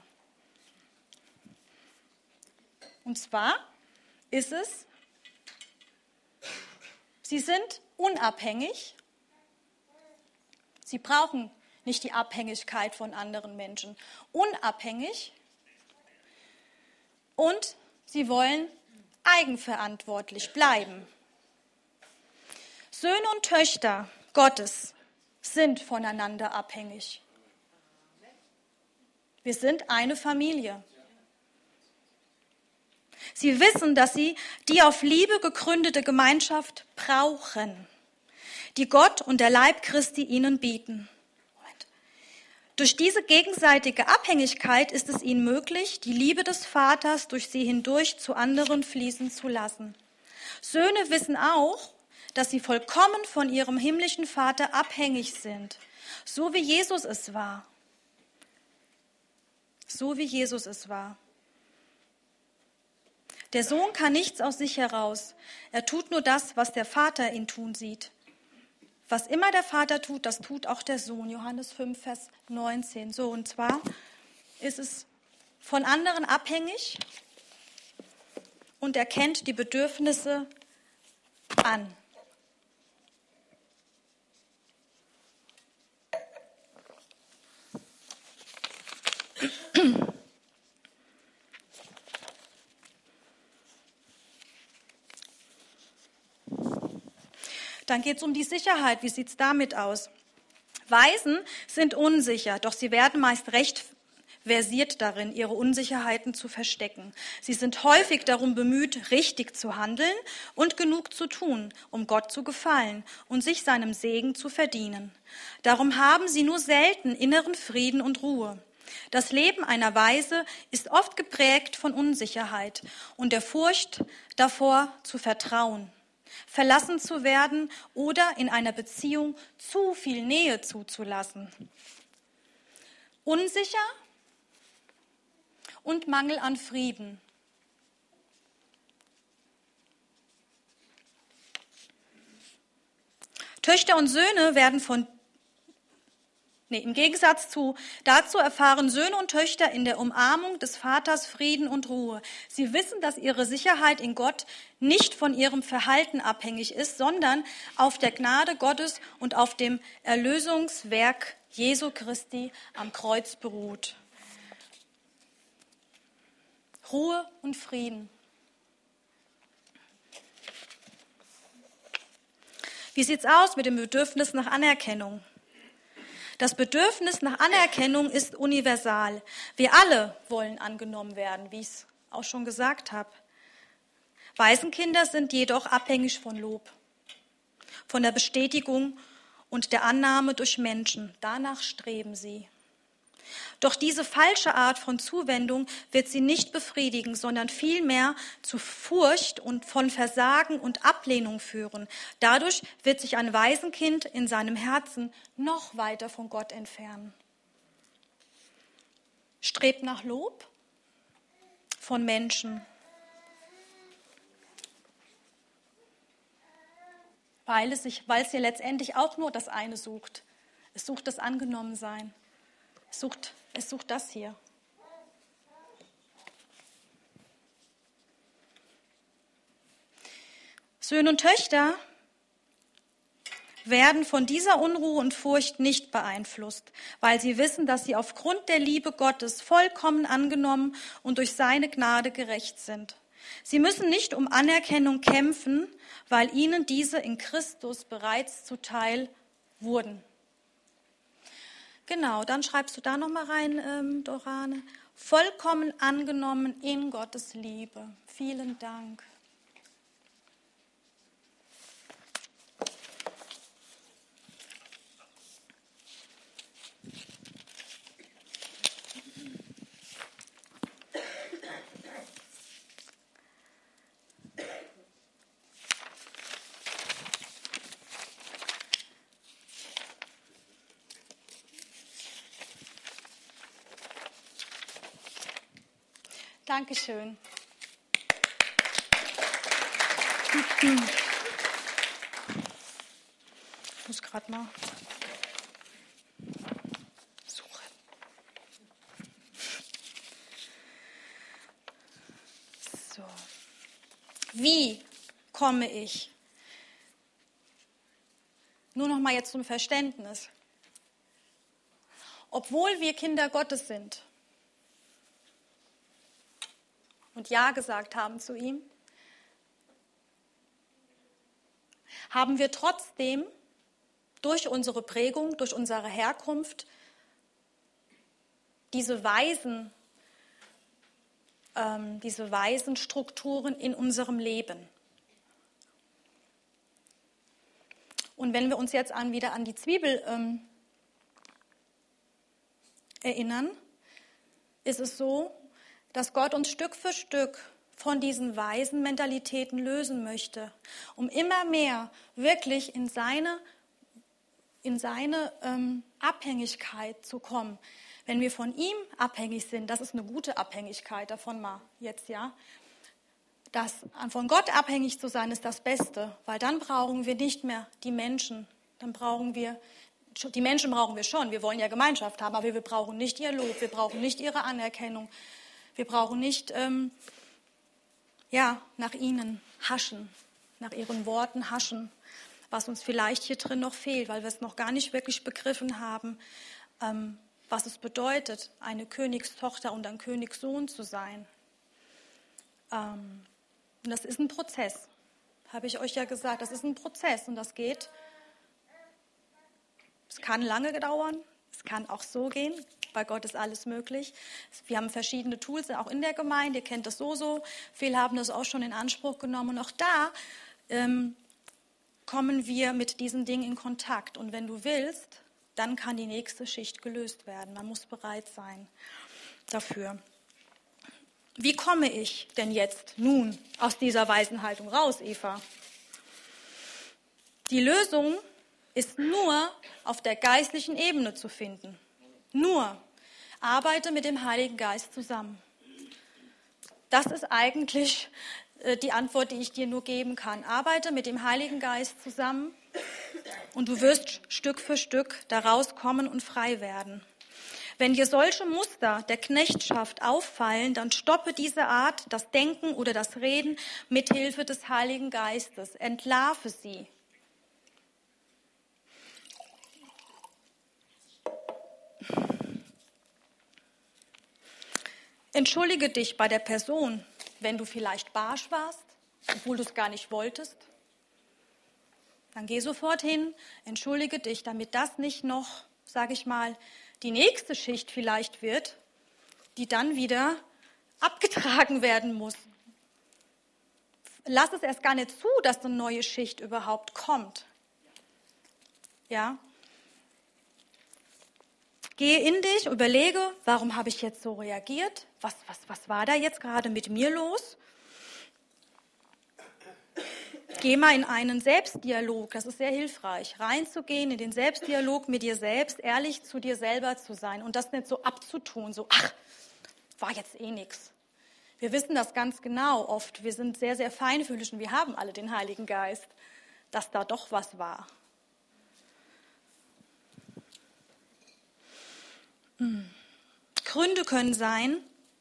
Und zwar ist es, sie sind unabhängig. Sie brauchen nicht die Abhängigkeit von anderen Menschen. Unabhängig. Und sie wollen eigenverantwortlich bleiben. Söhne und Töchter Gottes sind voneinander abhängig. Wir sind eine Familie. Sie wissen, dass sie die auf Liebe gegründete Gemeinschaft brauchen, die Gott und der Leib Christi ihnen bieten. Durch diese gegenseitige Abhängigkeit ist es ihnen möglich, die Liebe des Vaters durch sie hindurch zu anderen fließen zu lassen. Söhne wissen auch, dass sie vollkommen von ihrem himmlischen Vater abhängig sind, so wie Jesus es war. So wie Jesus es war. Der Sohn kann nichts aus sich heraus. Er tut nur das, was der Vater ihn tun sieht. Was immer der Vater tut, das tut auch der Sohn. Johannes 5, Vers 19. So, und zwar ist es von anderen abhängig und erkennt die Bedürfnisse an. Dann geht es um die Sicherheit. Wie sieht es damit aus? Waisen sind unsicher, doch sie werden meist recht versiert darin, ihre Unsicherheiten zu verstecken. Sie sind häufig darum bemüht, richtig zu handeln und genug zu tun, um Gott zu gefallen und sich seinem Segen zu verdienen. Darum haben sie nur selten inneren Frieden und Ruhe. Das Leben einer Waise ist oft geprägt von Unsicherheit und der Furcht davor zu vertrauen, verlassen zu werden oder in einer Beziehung zu viel Nähe zuzulassen. Unsicher und Mangel an Frieden. Töchter und Söhne werden im Gegensatz dazu erfahren Söhne und Töchter in der Umarmung des Vaters Frieden und Ruhe. Sie wissen, dass ihre Sicherheit in Gott nicht von ihrem Verhalten abhängig ist, sondern auf der Gnade Gottes und auf dem Erlösungswerk Jesu Christi am Kreuz beruht. Ruhe und Frieden. Wie sieht es aus mit dem Bedürfnis nach Anerkennung? Das Bedürfnis nach Anerkennung ist universal. Wir alle wollen angenommen werden, wie ich es auch schon gesagt habe. Waisenkinder sind jedoch abhängig von Lob, von der Bestätigung und der Annahme durch Menschen. Danach streben sie. Doch diese falsche Art von Zuwendung wird sie nicht befriedigen, sondern vielmehr zu Furcht und von Versagen und Ablehnung führen. Dadurch wird sich ein Waisenkind in seinem Herzen noch weiter von Gott entfernen. Strebt nach Lob von Menschen, weil es ja letztendlich auch nur das eine sucht. Es sucht das Angenommensein. Es sucht das hier. Söhne und Töchter werden von dieser Unruhe und Furcht nicht beeinflusst, weil sie wissen, dass sie aufgrund der Liebe Gottes vollkommen angenommen und durch seine Gnade gerecht sind. Sie müssen nicht um Anerkennung kämpfen, weil ihnen diese in Christus bereits zuteil wurden. Genau, dann schreibst du da nochmal rein, Dorane. Vollkommen angenommen in Gottes Liebe. Vielen Dank. Dankeschön. Ich muss gerade mal suchen. So. Wie komme ich? Nur noch mal jetzt zum Verständnis. Obwohl wir Kinder Gottes sind und Ja gesagt haben zu ihm, haben wir trotzdem durch unsere Prägung, durch unsere Herkunft diese weisen Strukturen in unserem Leben. Und wenn wir uns jetzt wieder an die Zwiebel erinnern, ist es so, dass Gott uns Stück für Stück von diesen weisen Mentalitäten lösen möchte, um immer mehr wirklich in seine Abhängigkeit zu kommen. Wenn wir von ihm abhängig sind, das ist eine gute Abhängigkeit, davon mal jetzt, ja. Von Gott abhängig zu sein, ist das Beste, weil dann brauchen wir nicht mehr die Menschen. Die Menschen brauchen wir schon, wir wollen ja Gemeinschaft haben, aber wir brauchen nicht ihr Lob, wir brauchen nicht ihre Anerkennung. Wir brauchen nicht nach ihnen haschen, nach ihren Worten haschen, was uns vielleicht hier drin noch fehlt, weil wir es noch gar nicht wirklich begriffen haben, was es bedeutet, eine Königstochter und ein Königssohn zu sein. Und das ist ein Prozess, habe ich euch ja gesagt, das ist ein Prozess und das geht. Es kann lange dauern, es kann auch so gehen. Bei Gott ist alles möglich. Wir haben verschiedene Tools, auch in der Gemeinde. Ihr kennt das so. Viele haben das auch schon in Anspruch genommen. Und auch da kommen wir mit diesen Dingen in Kontakt. Und wenn du willst, dann kann die nächste Schicht gelöst werden. Man muss bereit sein dafür. Wie komme ich denn jetzt nun aus dieser weisen Haltung raus, Eva? Die Lösung ist nur auf der geistlichen Ebene zu finden. Nur. Arbeite mit dem Heiligen Geist zusammen. Das ist eigentlich die Antwort, die ich dir nur geben kann. Arbeite mit dem Heiligen Geist zusammen und du wirst Stück für Stück da rauskommen und frei werden. Wenn dir solche Muster der Knechtschaft auffallen, dann stoppe diese Art, das Denken oder das Reden mit Hilfe des Heiligen Geistes. Entlarve sie. Entschuldige dich bei der Person, wenn du vielleicht barsch warst, obwohl du es gar nicht wolltest. Dann geh sofort hin, entschuldige dich, damit das nicht noch, sage ich mal, die nächste Schicht vielleicht wird, die dann wieder abgetragen werden muss. Lass es erst gar nicht zu, dass eine neue Schicht überhaupt kommt. Ja? Gehe in dich, überlege, warum habe ich jetzt so reagiert? Was war da jetzt gerade mit mir los? Geh mal in einen Selbstdialog, das ist sehr hilfreich, reinzugehen in den Selbstdialog mit dir selbst, ehrlich zu dir selber zu sein und das nicht so abzutun, so, ach, war jetzt eh nichts. Wir wissen das ganz genau oft, wir sind sehr, sehr feinfühlig und wir haben alle den Heiligen Geist, dass da doch was war. Gründe können sein,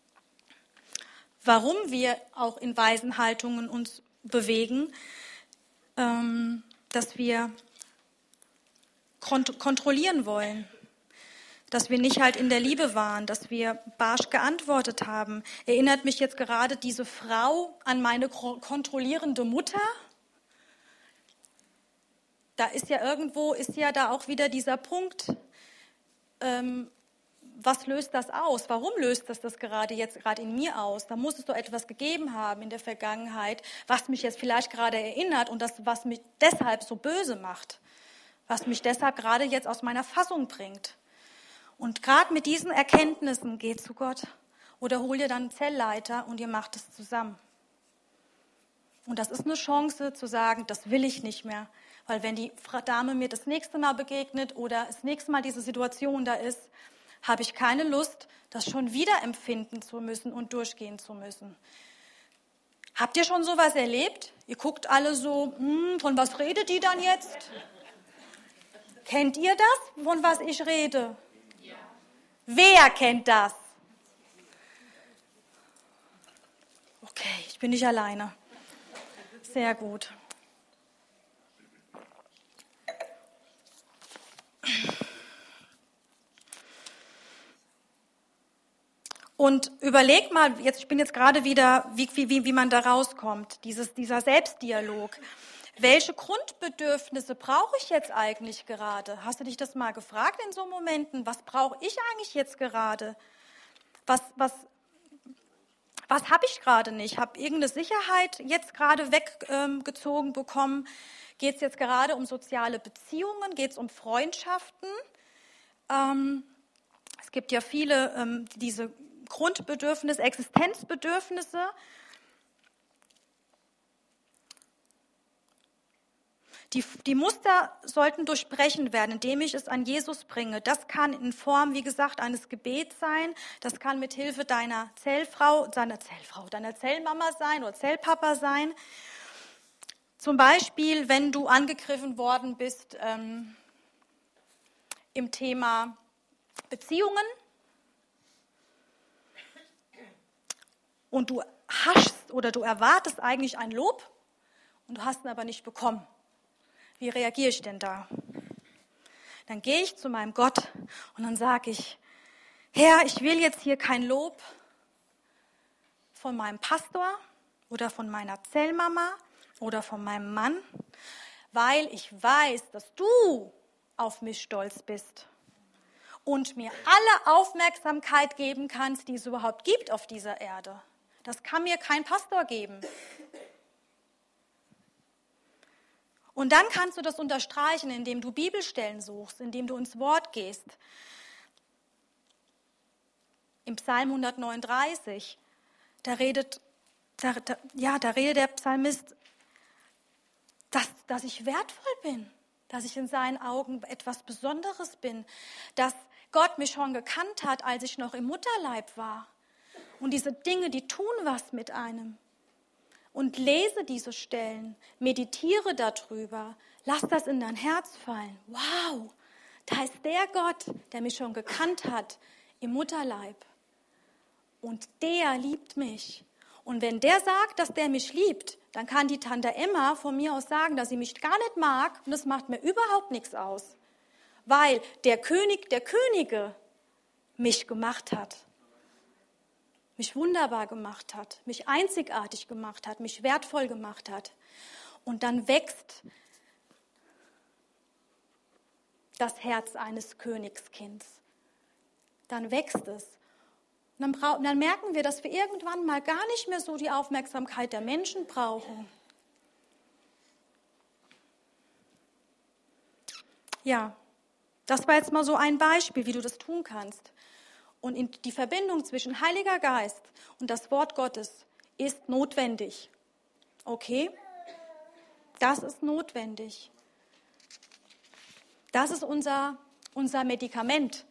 warum wir auch in weisen Haltungen uns bewegen, dass wir kontrollieren wollen, dass wir nicht halt in der Liebe waren, dass wir barsch geantwortet haben. Erinnert mich jetzt gerade diese Frau an meine kontrollierende Mutter? Da ist ja irgendwo, ist ja da auch wieder dieser Punkt, was löst das aus? Warum löst das gerade in mir aus? Da muss es doch etwas gegeben haben in der Vergangenheit, was mich jetzt vielleicht gerade erinnert und das, was mich deshalb so böse macht, was mich deshalb gerade jetzt aus meiner Fassung bringt. Und gerade mit diesen Erkenntnissen geh zu Gott oder hol dir dann einen Zellleiter und ihr macht es zusammen. Und das ist eine Chance zu sagen, das will ich nicht mehr. Weil wenn die Dame mir das nächste Mal begegnet oder das nächste Mal diese Situation da ist, habe ich keine Lust, das schon wieder empfinden zu müssen und durchgehen zu müssen. Habt ihr schon sowas erlebt? Ihr guckt alle so, von was redet die dann jetzt? Kennt ihr das, von was ich rede? Ja. Wer kennt das? Okay, ich bin nicht alleine. Sehr gut. Und überleg mal, ich bin jetzt gerade wieder, wie man da rauskommt, dieser Selbstdialog. Welche Grundbedürfnisse brauche ich jetzt eigentlich gerade? Hast du dich das mal gefragt in so Momenten? Was brauche ich eigentlich jetzt gerade? Was habe ich gerade nicht? Habe irgendeine Sicherheit jetzt gerade weggezogen bekommen? Geht es jetzt gerade um soziale Beziehungen? Geht es um Freundschaften? Es gibt ja viele diese Grundbedürfnisse, Existenzbedürfnisse. Die Muster sollten durchbrechen werden, indem ich es an Jesus bringe. Das kann in Form, wie gesagt, eines Gebets sein. Das kann mit Hilfe deiner deiner Zellmama sein oder Zellpapa sein. Zum Beispiel, wenn du angegriffen worden bist im Thema Beziehungen und du hast oder du erwartest eigentlich ein Lob und du hast ihn aber nicht bekommen. Wie reagiere ich denn da? Dann gehe ich zu meinem Gott und dann sage ich, Herr, ich will jetzt hier kein Lob von meinem Pastor oder von meiner Zellmama oder von meinem Mann, weil ich weiß, dass du auf mich stolz bist und mir alle Aufmerksamkeit geben kannst, die es überhaupt gibt auf dieser Erde. Das kann mir kein Pastor geben. Und dann kannst du das unterstreichen, indem du Bibelstellen suchst, indem du ins Wort gehst. Im Psalm 139, da redet der Psalmist, dass ich wertvoll bin, dass ich in seinen Augen etwas Besonderes bin, dass Gott mich schon gekannt hat, als ich noch im Mutterleib war. Und diese Dinge, die tun was mit einem. Und lese diese Stellen, meditiere darüber, lass das in dein Herz fallen. Wow, da ist der Gott, der mich schon gekannt hat im Mutterleib. Und der liebt mich. Und wenn der sagt, dass der mich liebt, dann kann die Tante Emma von mir aus sagen, dass sie mich gar nicht mag. Und das macht mir überhaupt nichts aus. Weil der König der Könige mich gemacht hat. Mich wunderbar gemacht hat, mich einzigartig gemacht hat, mich wertvoll gemacht hat. Und dann wächst das Herz eines Königskinds. Dann wächst es. Und dann merken wir, dass wir irgendwann mal gar nicht mehr so die Aufmerksamkeit der Menschen brauchen. Ja, das war jetzt mal so ein Beispiel, wie du das tun kannst. Und die Verbindung zwischen Heiliger Geist und das Wort Gottes ist notwendig. Okay? Das ist notwendig. Das ist unser Medikament.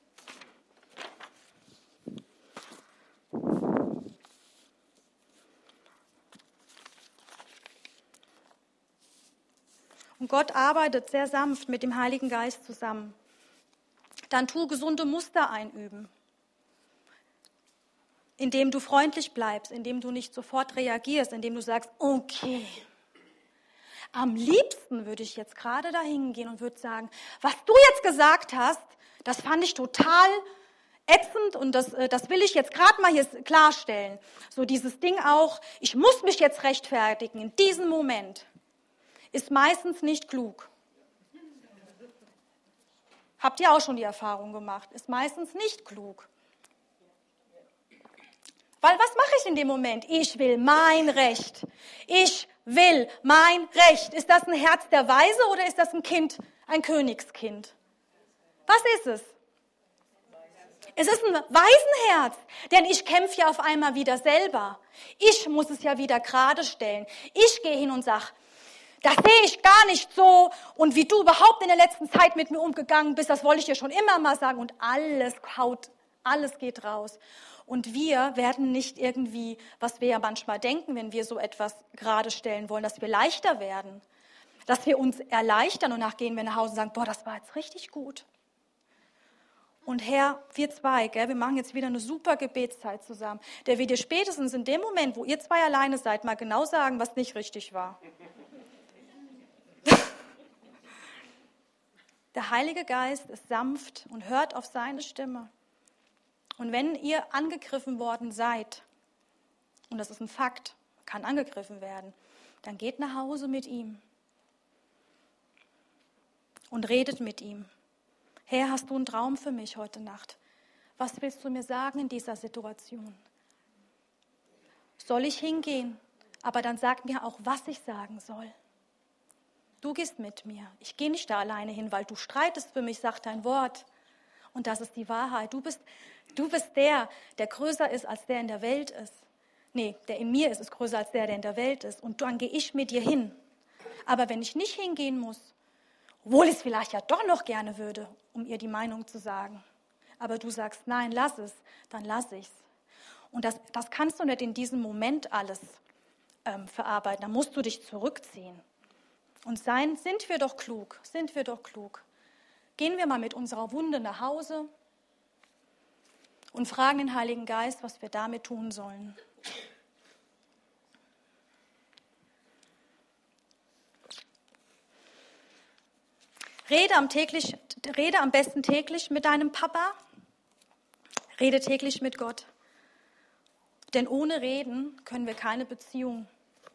Und Gott arbeitet sehr sanft mit dem Heiligen Geist zusammen. Dann tu gesunde Muster einüben. Indem du freundlich bleibst, indem du nicht sofort reagierst, indem du sagst, okay, am liebsten würde ich jetzt gerade dahin gehen und würde sagen, was du jetzt gesagt hast, das fand ich total ätzend und das will ich jetzt gerade mal hier klarstellen. So dieses Ding auch, ich muss mich jetzt rechtfertigen in diesem Moment, ist meistens nicht klug. Habt ihr auch schon die Erfahrung gemacht, ist meistens nicht klug. Weil was mache ich in dem Moment? Ich will mein Recht. Ich will mein Recht. Ist das ein Herz der Weise oder ist das ein Kind, ein Königskind? Was ist es? Es ist ein Waisenherz, denn ich kämpfe ja auf einmal wieder selber. Ich muss es ja wieder gerade stellen. Ich gehe hin und sage, das sehe ich gar nicht so und wie du überhaupt in der letzten Zeit mit mir umgegangen bist, das wollte ich dir schon immer mal sagen und alles geht raus. Und wir werden nicht irgendwie, was wir ja manchmal denken, wenn wir so etwas gerade stellen wollen, dass wir leichter werden. Dass wir uns erleichtern und danach gehen wir nach Hause und sagen, boah, das war jetzt richtig gut. Und Herr, wir zwei, wir machen jetzt wieder eine super Gebetszeit zusammen. Der wird dir spätestens in dem Moment, wo ihr zwei alleine seid, mal genau sagen, was nicht richtig war. Der Heilige Geist ist sanft und hört auf seine Stimme. Und wenn ihr angegriffen worden seid, und das ist ein Fakt, kann angegriffen werden, dann geht nach Hause mit ihm und redet mit ihm. Herr, hast du einen Traum für mich heute Nacht? Was willst du mir sagen in dieser Situation? Soll ich hingehen? Aber dann sag mir auch, was ich sagen soll. Du gehst mit mir. Ich gehe nicht da alleine hin, weil du streitest für mich, sagt dein Wort. Und das ist die Wahrheit. Du bist der größer ist, als der in der Welt ist. Nee, der in mir ist größer als der in der Welt ist. Und dann gehe ich mit dir hin. Aber wenn ich nicht hingehen muss, obwohl ich es vielleicht ja doch noch gerne würde, um ihr die Meinung zu sagen, aber du sagst, nein, lass es, dann lass ich's. Und das kannst du nicht in diesem Moment alles verarbeiten. Da musst du dich zurückziehen. Und sind wir doch klug. Gehen wir mal mit unserer Wunde nach Hause und fragen den Heiligen Geist, was wir damit tun sollen. Rede am besten täglich mit deinem Papa. Rede täglich mit Gott. Denn ohne Reden können wir keine Beziehung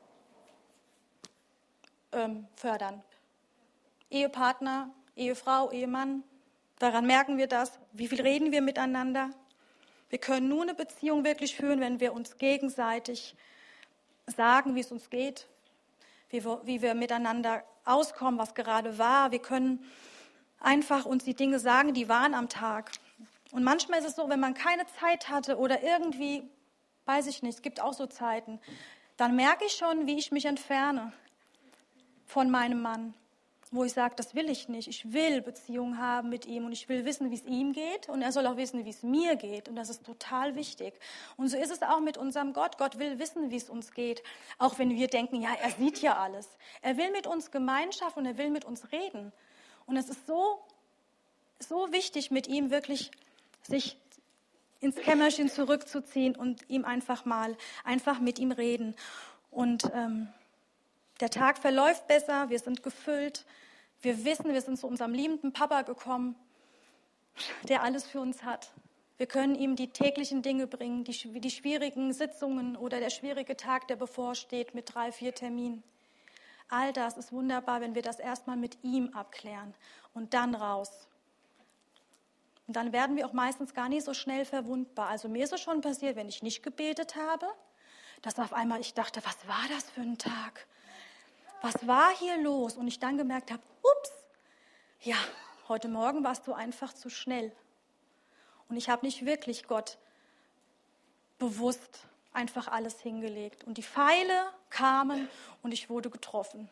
fördern. Ehepartner, Ehefrau, Ehemann, daran merken wir das. Wie viel reden wir miteinander? Wir können nur eine Beziehung wirklich führen, wenn wir uns gegenseitig sagen, wie es uns geht, wie wir miteinander auskommen, was gerade war. Wir können einfach uns die Dinge sagen, die waren am Tag. Und manchmal ist es so, wenn man keine Zeit hatte oder irgendwie, weiß ich nicht, es gibt auch so Zeiten, dann merke ich schon, wie ich mich entferne von meinem Mann, wo ich sage, das will ich nicht. Ich will Beziehung haben mit ihm und ich will wissen, wie es ihm geht und er soll auch wissen, wie es mir geht und das ist total wichtig. Und so ist es auch mit unserem Gott. Gott will wissen, wie es uns geht, auch wenn wir denken, ja, er sieht ja alles. Er will mit uns Gemeinschaft und er will mit uns reden. Und es ist so wichtig, mit ihm wirklich sich ins Kämmerchen zurückzuziehen und ihm einfach mit ihm reden. Und der Tag verläuft besser, wir sind gefüllt, wir wissen, wir sind zu unserem liebenden Papa gekommen, der alles für uns hat. Wir können ihm die täglichen Dinge bringen, die schwierigen Sitzungen oder der schwierige Tag, der bevorsteht mit 3, 4 Terminen. All das ist wunderbar, wenn wir das erstmal mit ihm abklären und dann raus. Und dann werden wir auch meistens gar nicht so schnell verwundbar. Also mir ist es schon passiert, wenn ich nicht gebetet habe, dass auf einmal ich dachte, was war das für ein Tag? Was war hier los? Und ich dann gemerkt habe, ups, ja, heute Morgen warst du einfach zu schnell. Und ich habe nicht wirklich Gott bewusst einfach alles hingelegt. Und die Pfeile kamen und ich wurde getroffen.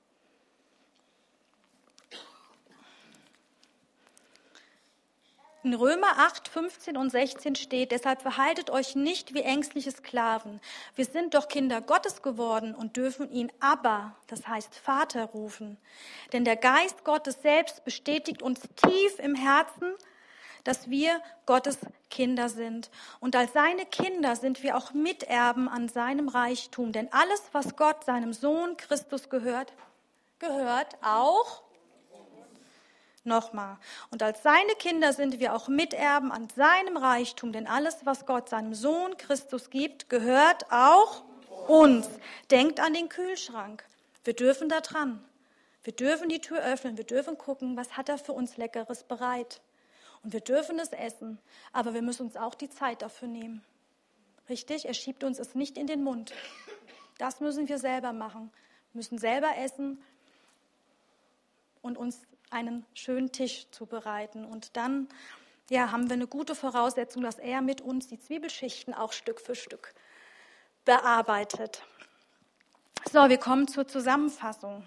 In Römer 8, 15 und 16 steht, deshalb verhaltet euch nicht wie ängstliche Sklaven. Wir sind doch Kinder Gottes geworden und dürfen ihn Abba, das heißt Vater, rufen. Denn der Geist Gottes selbst bestätigt uns tief im Herzen, dass wir Gottes Kinder sind. Und als seine Kinder sind wir auch Miterben an seinem Reichtum. Denn alles, was Gott, seinem Sohn Christus gehört auch. Nochmal. Und als seine Kinder sind wir auch Miterben an seinem Reichtum, denn alles, was Gott seinem Sohn Christus gibt, gehört auch uns. Denkt an den Kühlschrank. Wir dürfen da dran. Wir dürfen die Tür öffnen. Wir dürfen gucken, was hat er für uns Leckeres bereit. Und wir dürfen es essen. Aber wir müssen uns auch die Zeit dafür nehmen. Richtig? Er schiebt uns es nicht in den Mund. Das müssen wir selber machen. Wir müssen selber essen und uns einen schönen Tisch zubereiten. Und dann haben wir eine gute Voraussetzung, dass er mit uns die Zwiebelschichten auch Stück für Stück bearbeitet. So, wir kommen zur Zusammenfassung.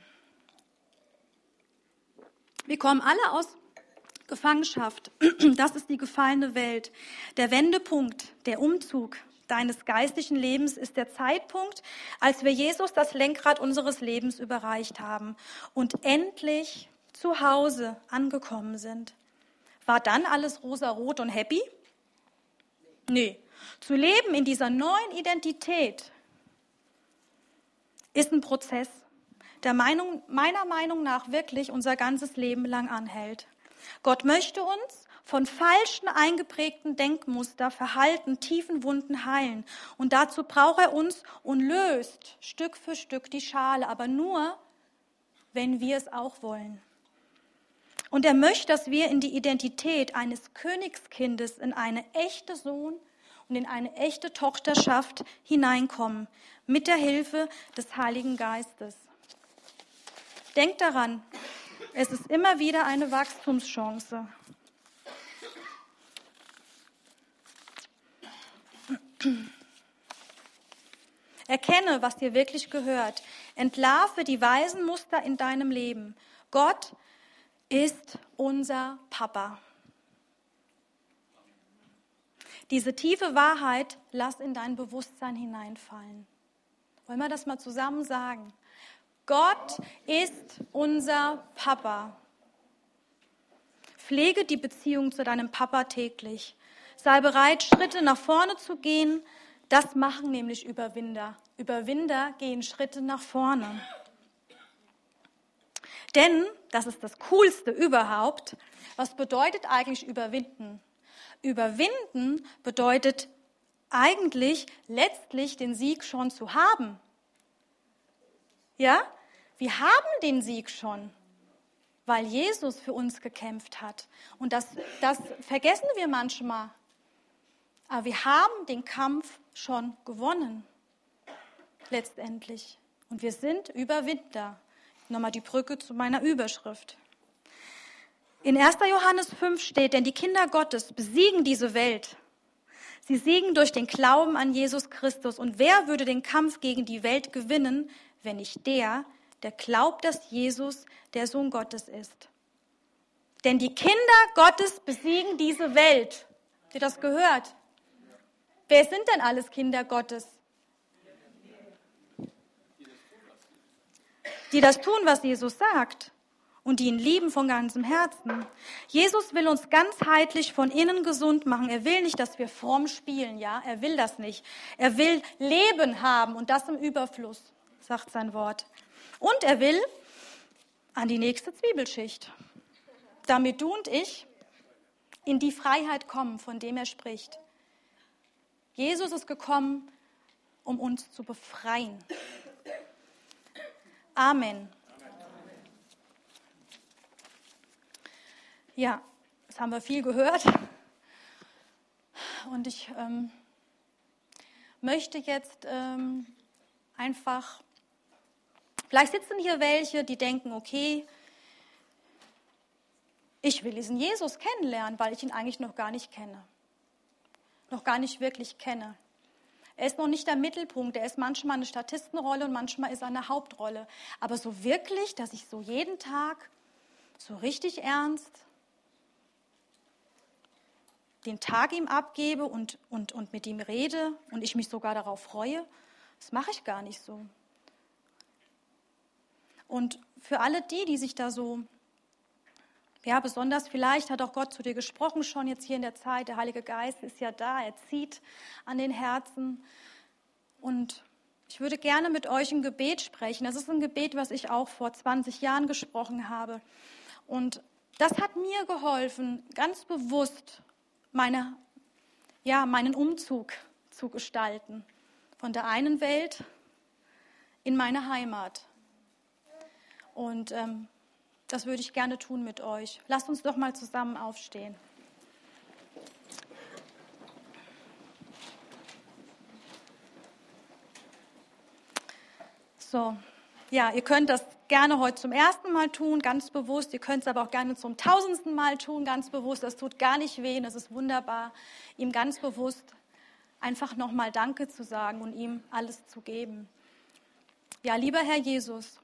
Wir kommen alle aus Gefangenschaft. Das ist die gefallene Welt. Der Wendepunkt, der Umzug deines geistlichen Lebens ist der Zeitpunkt, als wir Jesus das Lenkrad unseres Lebens überreicht haben und endlich zu Hause angekommen sind. War dann alles rosarot und happy? Nee. Zu leben in dieser neuen Identität ist ein Prozess, der meiner Meinung nach wirklich unser ganzes Leben lang anhält. Gott möchte uns von falschen eingeprägten Denkmuster, Verhalten, tiefen Wunden heilen. Und dazu braucht er uns und löst Stück für Stück die Schale, aber nur, wenn wir es auch wollen. Und er möchte, dass wir in die Identität eines Königskindes, in eine echte Sohn und in eine echte Tochterschaft hineinkommen, mit der Hilfe des Heiligen Geistes. Denkt daran, es ist immer wieder eine Wachstumschance. Erkenne, was dir wirklich gehört. Entlarve die weisen Muster in deinem Leben. Gott ist unser Papa. Diese tiefe Wahrheit lass in dein Bewusstsein hineinfallen. Wollen wir das mal zusammen sagen? Gott ist unser Papa. Pflege die Beziehung zu deinem Papa täglich. Sei bereit, Schritte nach vorne zu gehen. Das machen nämlich Überwinder. Überwinder gehen Schritte nach vorne. Denn, das ist das Coolste überhaupt, was bedeutet eigentlich überwinden? Überwinden bedeutet eigentlich letztlich den Sieg schon zu haben. Ja, wir haben den Sieg schon, weil Jesus für uns gekämpft hat. Und das vergessen wir manchmal. Aber wir haben den Kampf schon gewonnen, letztendlich. Und wir sind Überwinder. Nochmal die Brücke zu meiner Überschrift. In 1. Johannes 5 steht, denn die Kinder Gottes besiegen diese Welt. Sie siegen durch den Glauben an Jesus Christus. Und wer würde den Kampf gegen die Welt gewinnen, wenn nicht der glaubt, dass Jesus der Sohn Gottes ist? Denn die Kinder Gottes besiegen diese Welt. Habt ihr das gehört? Wer sind denn alles Kinder Gottes? Die das tun, was Jesus sagt und die ihn lieben von ganzem Herzen. Jesus will uns ganzheitlich von innen gesund machen. Er will nicht, dass wir fromm spielen, ja? Er will das nicht. Er will Leben haben und das im Überfluss, sagt sein Wort. Und er will an die nächste Zwiebelschicht, damit du und ich in die Freiheit kommen, von dem er spricht. Jesus ist gekommen, um uns zu befreien. Amen. Ja, das haben wir viel gehört. Und ich möchte jetzt einfach, vielleicht sitzen hier welche, die denken, okay, ich will diesen Jesus kennenlernen, weil ich ihn eigentlich noch gar nicht kenne. Noch gar nicht wirklich kenne. Er ist noch nicht der Mittelpunkt, er ist manchmal eine Statistenrolle und manchmal ist er eine Hauptrolle. Aber so wirklich, dass ich so jeden Tag so richtig ernst den Tag ihm abgebe und mit ihm rede und ich mich sogar darauf freue, das mache ich gar nicht so. Und für alle die sich da so, ja, besonders vielleicht hat auch Gott zu dir gesprochen schon jetzt hier in der Zeit. Der Heilige Geist ist ja da, er zieht an den Herzen. Und ich würde gerne mit euch ein Gebet sprechen. Das ist ein Gebet, was ich auch vor 20 Jahren gesprochen habe. Und das hat mir geholfen, ganz bewusst meinen Umzug zu gestalten. Von der einen Welt in meine Heimat. Und das würde ich gerne tun mit euch. Lasst uns doch mal zusammen aufstehen. So, ja, ihr könnt das gerne heute zum ersten Mal tun, ganz bewusst. Ihr könnt es aber auch gerne zum 1000. Mal tun, ganz bewusst. Das tut gar nicht weh, das ist wunderbar, ihm ganz bewusst einfach nochmal Danke zu sagen und ihm alles zu geben. Ja, lieber Herr Jesus,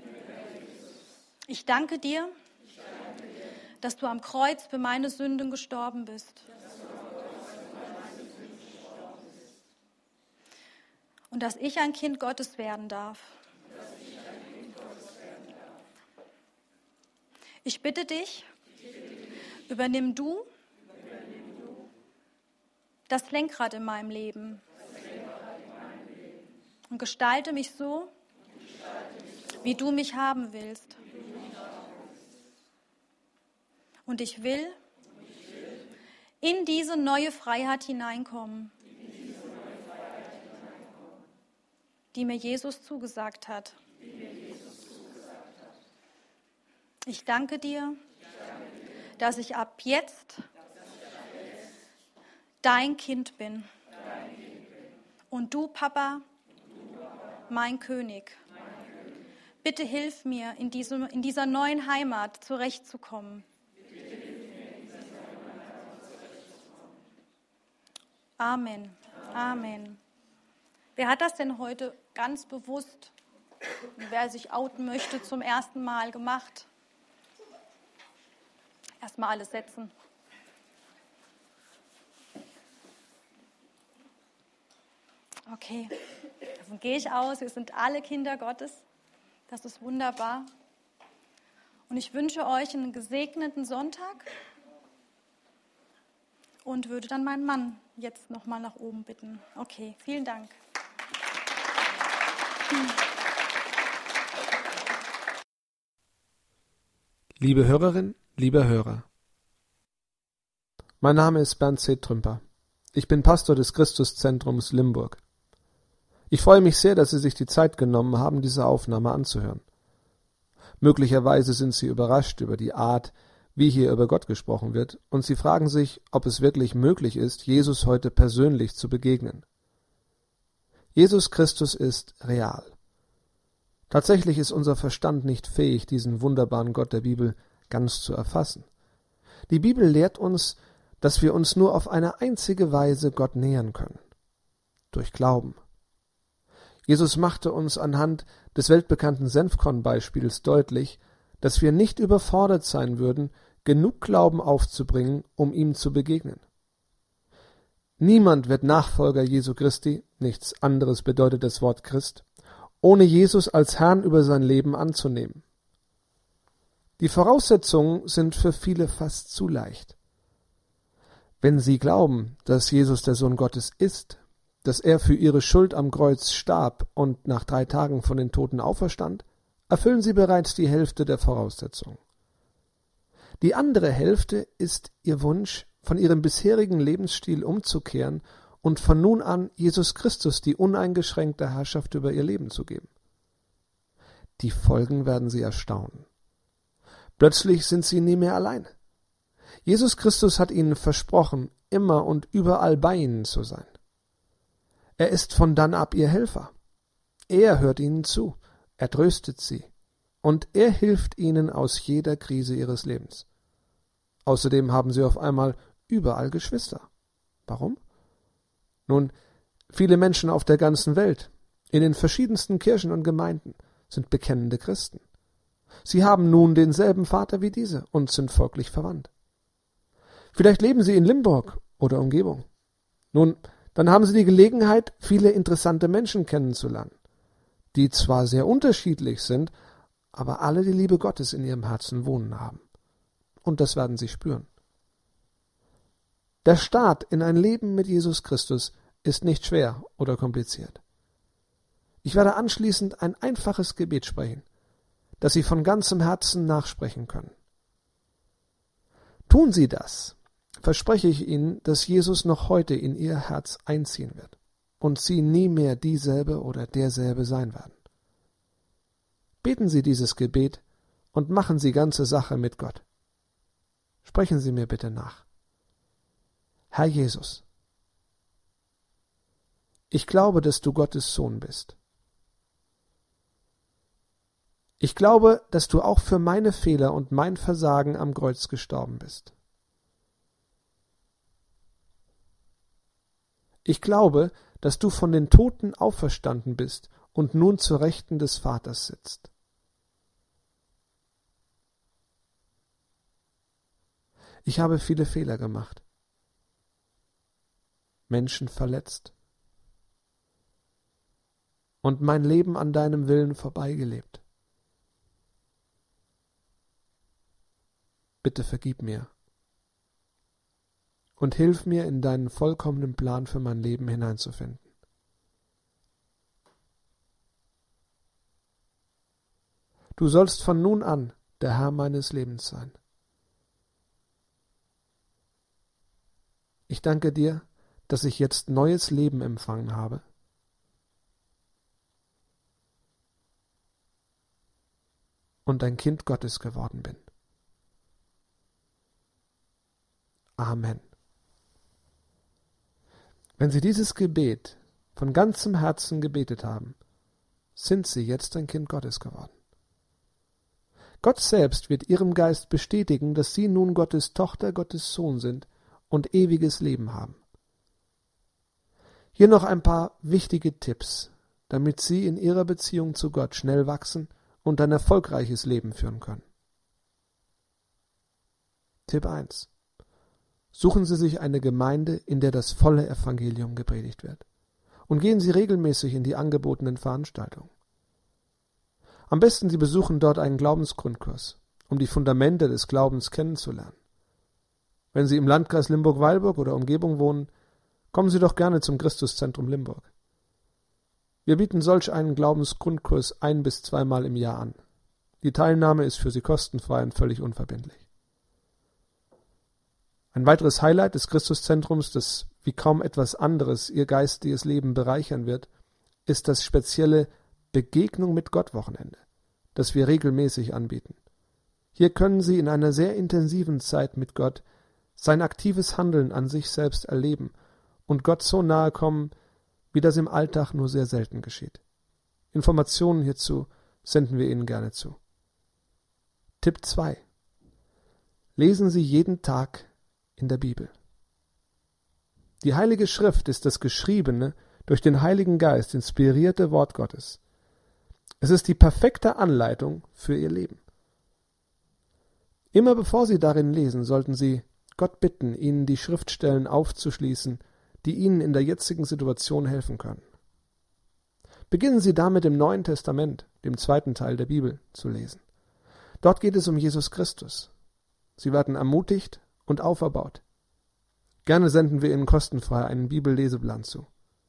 ich danke dir, dass du am Kreuz für meine Sünden gestorben bist. Und dass ich ein Kind Gottes werden darf. Ich bitte dich, übernimm du das Lenkrad in meinem Leben und gestalte mich so, wie du mich haben willst. Und ich will in diese neue Freiheit hineinkommen, die mir Jesus zugesagt hat. Ich danke dir, dass ich ab jetzt dein Kind bin. Und du, Papa, mein König. Bitte hilf mir, in dieser neuen Heimat zurechtzukommen. Amen. Amen. Wer hat das denn heute ganz bewusst, wer sich outen möchte, zum ersten Mal gemacht? Erstmal alles setzen. Okay, davon gehe ich aus. Wir sind alle Kinder Gottes. Das ist wunderbar. Und ich wünsche euch einen gesegneten Sonntag und würde dann meinen Mann jetzt nochmal nach oben bitten. Okay, vielen Dank. Liebe Hörerin, lieber Hörer. Mein Name ist Bernd C. Trümper. Ich bin Pastor des Christuszentrums Limburg. Ich freue mich sehr, dass Sie sich die Zeit genommen haben, diese Aufnahme anzuhören. Möglicherweise sind Sie überrascht über die Art, wie hier über Gott gesprochen wird, und Sie fragen sich, ob es wirklich möglich ist, Jesus heute persönlich zu begegnen. Jesus Christus ist real. Tatsächlich ist unser Verstand nicht fähig, diesen wunderbaren Gott der Bibel ganz zu erfassen. Die Bibel lehrt uns, dass wir uns nur auf eine einzige Weise Gott nähern können: durch Glauben. Jesus machte uns anhand des weltbekannten Senfkorn-Beispiels deutlich, dass wir nicht überfordert sein würden, genug Glauben aufzubringen, um ihm zu begegnen. Niemand wird Nachfolger Jesu Christi, nichts anderes bedeutet das Wort Christ, ohne Jesus als Herrn über sein Leben anzunehmen. Die Voraussetzungen sind für viele fast zu leicht. Wenn sie glauben, dass Jesus der Sohn Gottes ist, dass er für ihre Schuld am Kreuz starb und nach 3 Tagen von den Toten auferstand, erfüllen sie bereits die Hälfte der Voraussetzungen. Die andere Hälfte ist ihr Wunsch, von ihrem bisherigen Lebensstil umzukehren und von nun an Jesus Christus die uneingeschränkte Herrschaft über ihr Leben zu geben. Die Folgen werden sie erstaunen. Plötzlich sind sie nie mehr allein. Jesus Christus hat ihnen versprochen, immer und überall bei ihnen zu sein. Er ist von dann ab ihr Helfer. Er hört ihnen zu, er tröstet sie und er hilft ihnen aus jeder Krise ihres Lebens. Außerdem haben sie auf einmal überall Geschwister. Warum? Nun, viele Menschen auf der ganzen Welt, in den verschiedensten Kirchen und Gemeinden, sind bekennende Christen. Sie haben nun denselben Vater wie diese und sind folglich verwandt. Vielleicht leben sie in Limburg oder Umgebung. Nun, dann haben sie die Gelegenheit, viele interessante Menschen kennenzulernen, die zwar sehr unterschiedlich sind, aber alle die Liebe Gottes in ihrem Herzen wohnen haben. Und das werden sie spüren. Der Start in ein Leben mit Jesus Christus ist nicht schwer oder kompliziert. Ich werde anschließend ein einfaches Gebet sprechen, das Sie von ganzem Herzen nachsprechen können. Tun Sie das, verspreche ich Ihnen, dass Jesus noch heute in Ihr Herz einziehen wird und Sie nie mehr dieselbe oder derselbe sein werden. Beten Sie dieses Gebet und machen Sie ganze Sache mit Gott. Sprechen Sie mir bitte nach. Herr Jesus, ich glaube, dass du Gottes Sohn bist. Ich glaube, dass du auch für meine Fehler und mein Versagen am Kreuz gestorben bist. Ich glaube, dass du von den Toten auferstanden bist und nun zur Rechten des Vaters sitzt. Ich habe viele Fehler gemacht, Menschen verletzt und mein Leben an deinem Willen vorbeigelebt. Bitte vergib mir und hilf mir, in deinen vollkommenen Plan für mein Leben hineinzufinden. Du sollst von nun an der Herr meines Lebens sein. Ich danke dir, dass ich jetzt neues Leben empfangen habe. Und ein Kind Gottes geworden bin. Amen. Wenn Sie dieses Gebet von ganzem Herzen gebetet haben, sind Sie jetzt ein Kind Gottes geworden. Gott selbst wird Ihrem Geist bestätigen, dass Sie nun Gottes Tochter, Gottes Sohn sind und ewiges Leben haben. Hier noch ein paar wichtige Tipps, damit Sie in Ihrer Beziehung zu Gott schnell wachsen und ein erfolgreiches Leben führen können. Tipp 1. Suchen Sie sich eine Gemeinde, in der das volle Evangelium gepredigt wird. Und gehen Sie regelmäßig in die angebotenen Veranstaltungen. Am besten Sie besuchen dort einen Glaubensgrundkurs, um die Fundamente des Glaubens kennenzulernen. Wenn Sie im Landkreis Limburg-Weilburg oder Umgebung wohnen, kommen Sie doch gerne zum Christuszentrum Limburg. Wir bieten solch einen Glaubensgrundkurs 1- bis 2-mal im Jahr an. Die Teilnahme ist für Sie kostenfrei und völlig unverbindlich. Ein weiteres Highlight des Christuszentrums, das wie kaum etwas anderes Ihr geistiges Leben bereichern wird, ist das spezielle Begegnung mit Gott Wochenende, das wir regelmäßig anbieten. Hier können Sie in einer sehr intensiven Zeit mit Gott sein aktives Handeln an sich selbst erleben und Gott so nahe kommen, wie das im Alltag nur sehr selten geschieht. Informationen hierzu senden wir Ihnen gerne zu. Tipp 2. Lesen Sie jeden Tag in der Bibel. Die Heilige Schrift ist das geschriebene, durch den Heiligen Geist inspirierte Wort Gottes. Es ist die perfekte Anleitung für Ihr Leben. Immer bevor Sie darin lesen, sollten Sie Gott bitten, Ihnen die Schriftstellen aufzuschließen, die Ihnen in der jetzigen Situation helfen können. Beginnen Sie damit im Neuen Testament, dem zweiten Teil der Bibel, zu lesen. Dort geht es um Jesus Christus. Sie werden ermutigt und auferbaut. Gerne senden wir Ihnen kostenfrei einen Bibelleseplan zu.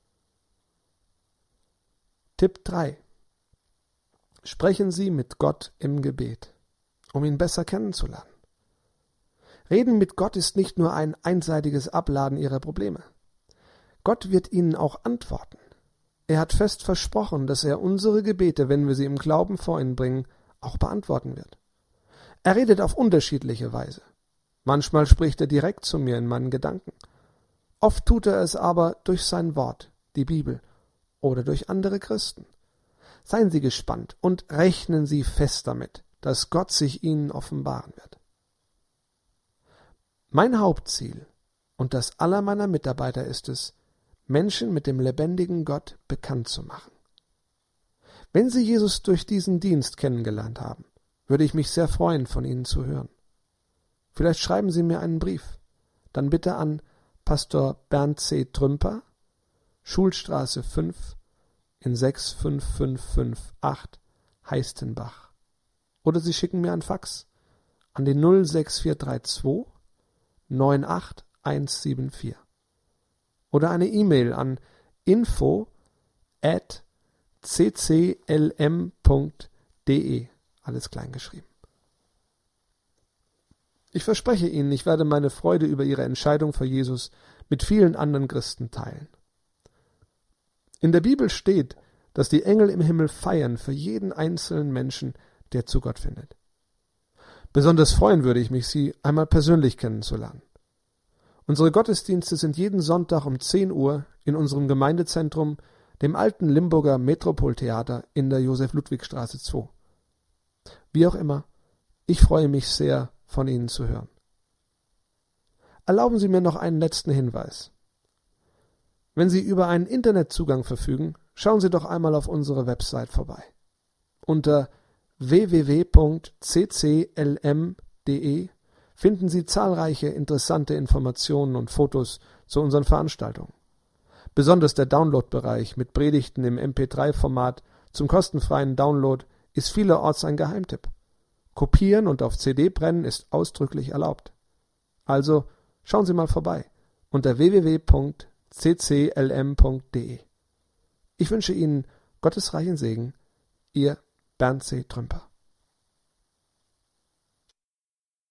Tipp 3. Sprechen Sie mit Gott im Gebet, um ihn besser kennenzulernen. Reden mit Gott ist nicht nur ein einseitiges Abladen Ihrer Probleme. Gott wird Ihnen auch antworten. Er hat fest versprochen, dass er unsere Gebete, wenn wir sie im Glauben vor ihn bringen, auch beantworten wird. Er redet auf unterschiedliche Weise. Manchmal spricht er direkt zu mir in meinen Gedanken. Oft tut er es aber durch sein Wort, die Bibel, oder durch andere Christen. Seien Sie gespannt und rechnen Sie fest damit, dass Gott sich Ihnen offenbaren wird. Mein Hauptziel und das aller meiner Mitarbeiter ist es, Menschen mit dem lebendigen Gott bekannt zu machen. Wenn Sie Jesus durch diesen Dienst kennengelernt haben, würde ich mich sehr freuen, von Ihnen zu hören. Vielleicht schreiben Sie mir einen Brief, dann bitte an Pastor Bernd C. Trümper, Schulstraße 5 in 65558 Heistenbach. Oder Sie schicken mir einen Fax an den 06432 98174. Oder eine E-Mail an info@cclm.de, alles klein geschrieben. Ich verspreche Ihnen, ich werde meine Freude über Ihre Entscheidung für Jesus mit vielen anderen Christen teilen. In der Bibel steht, dass die Engel im Himmel feiern für jeden einzelnen Menschen, der zu Gott findet. Besonders freuen würde ich mich, Sie einmal persönlich kennenzulernen. Unsere Gottesdienste sind jeden Sonntag um 10 Uhr in unserem Gemeindezentrum, dem alten Limburger Metropoltheater in der Josef-Ludwig-Straße 2. Wie auch immer, ich freue mich sehr, von Ihnen zu hören. Erlauben Sie mir noch einen letzten Hinweis. Wenn Sie über einen Internetzugang verfügen, schauen Sie doch einmal auf unsere Website vorbei. Unter www.cclm.de finden Sie zahlreiche interessante Informationen und Fotos zu unseren Veranstaltungen. Besonders der Download-Bereich mit Predigten im MP3-Format zum kostenfreien Download ist vielerorts ein Geheimtipp. Kopieren und auf CD brennen ist ausdrücklich erlaubt. Also schauen Sie mal vorbei unter www.cclm.de. Ich wünsche Ihnen Gottes reichen Segen, Ihr Bernd C. Trümper.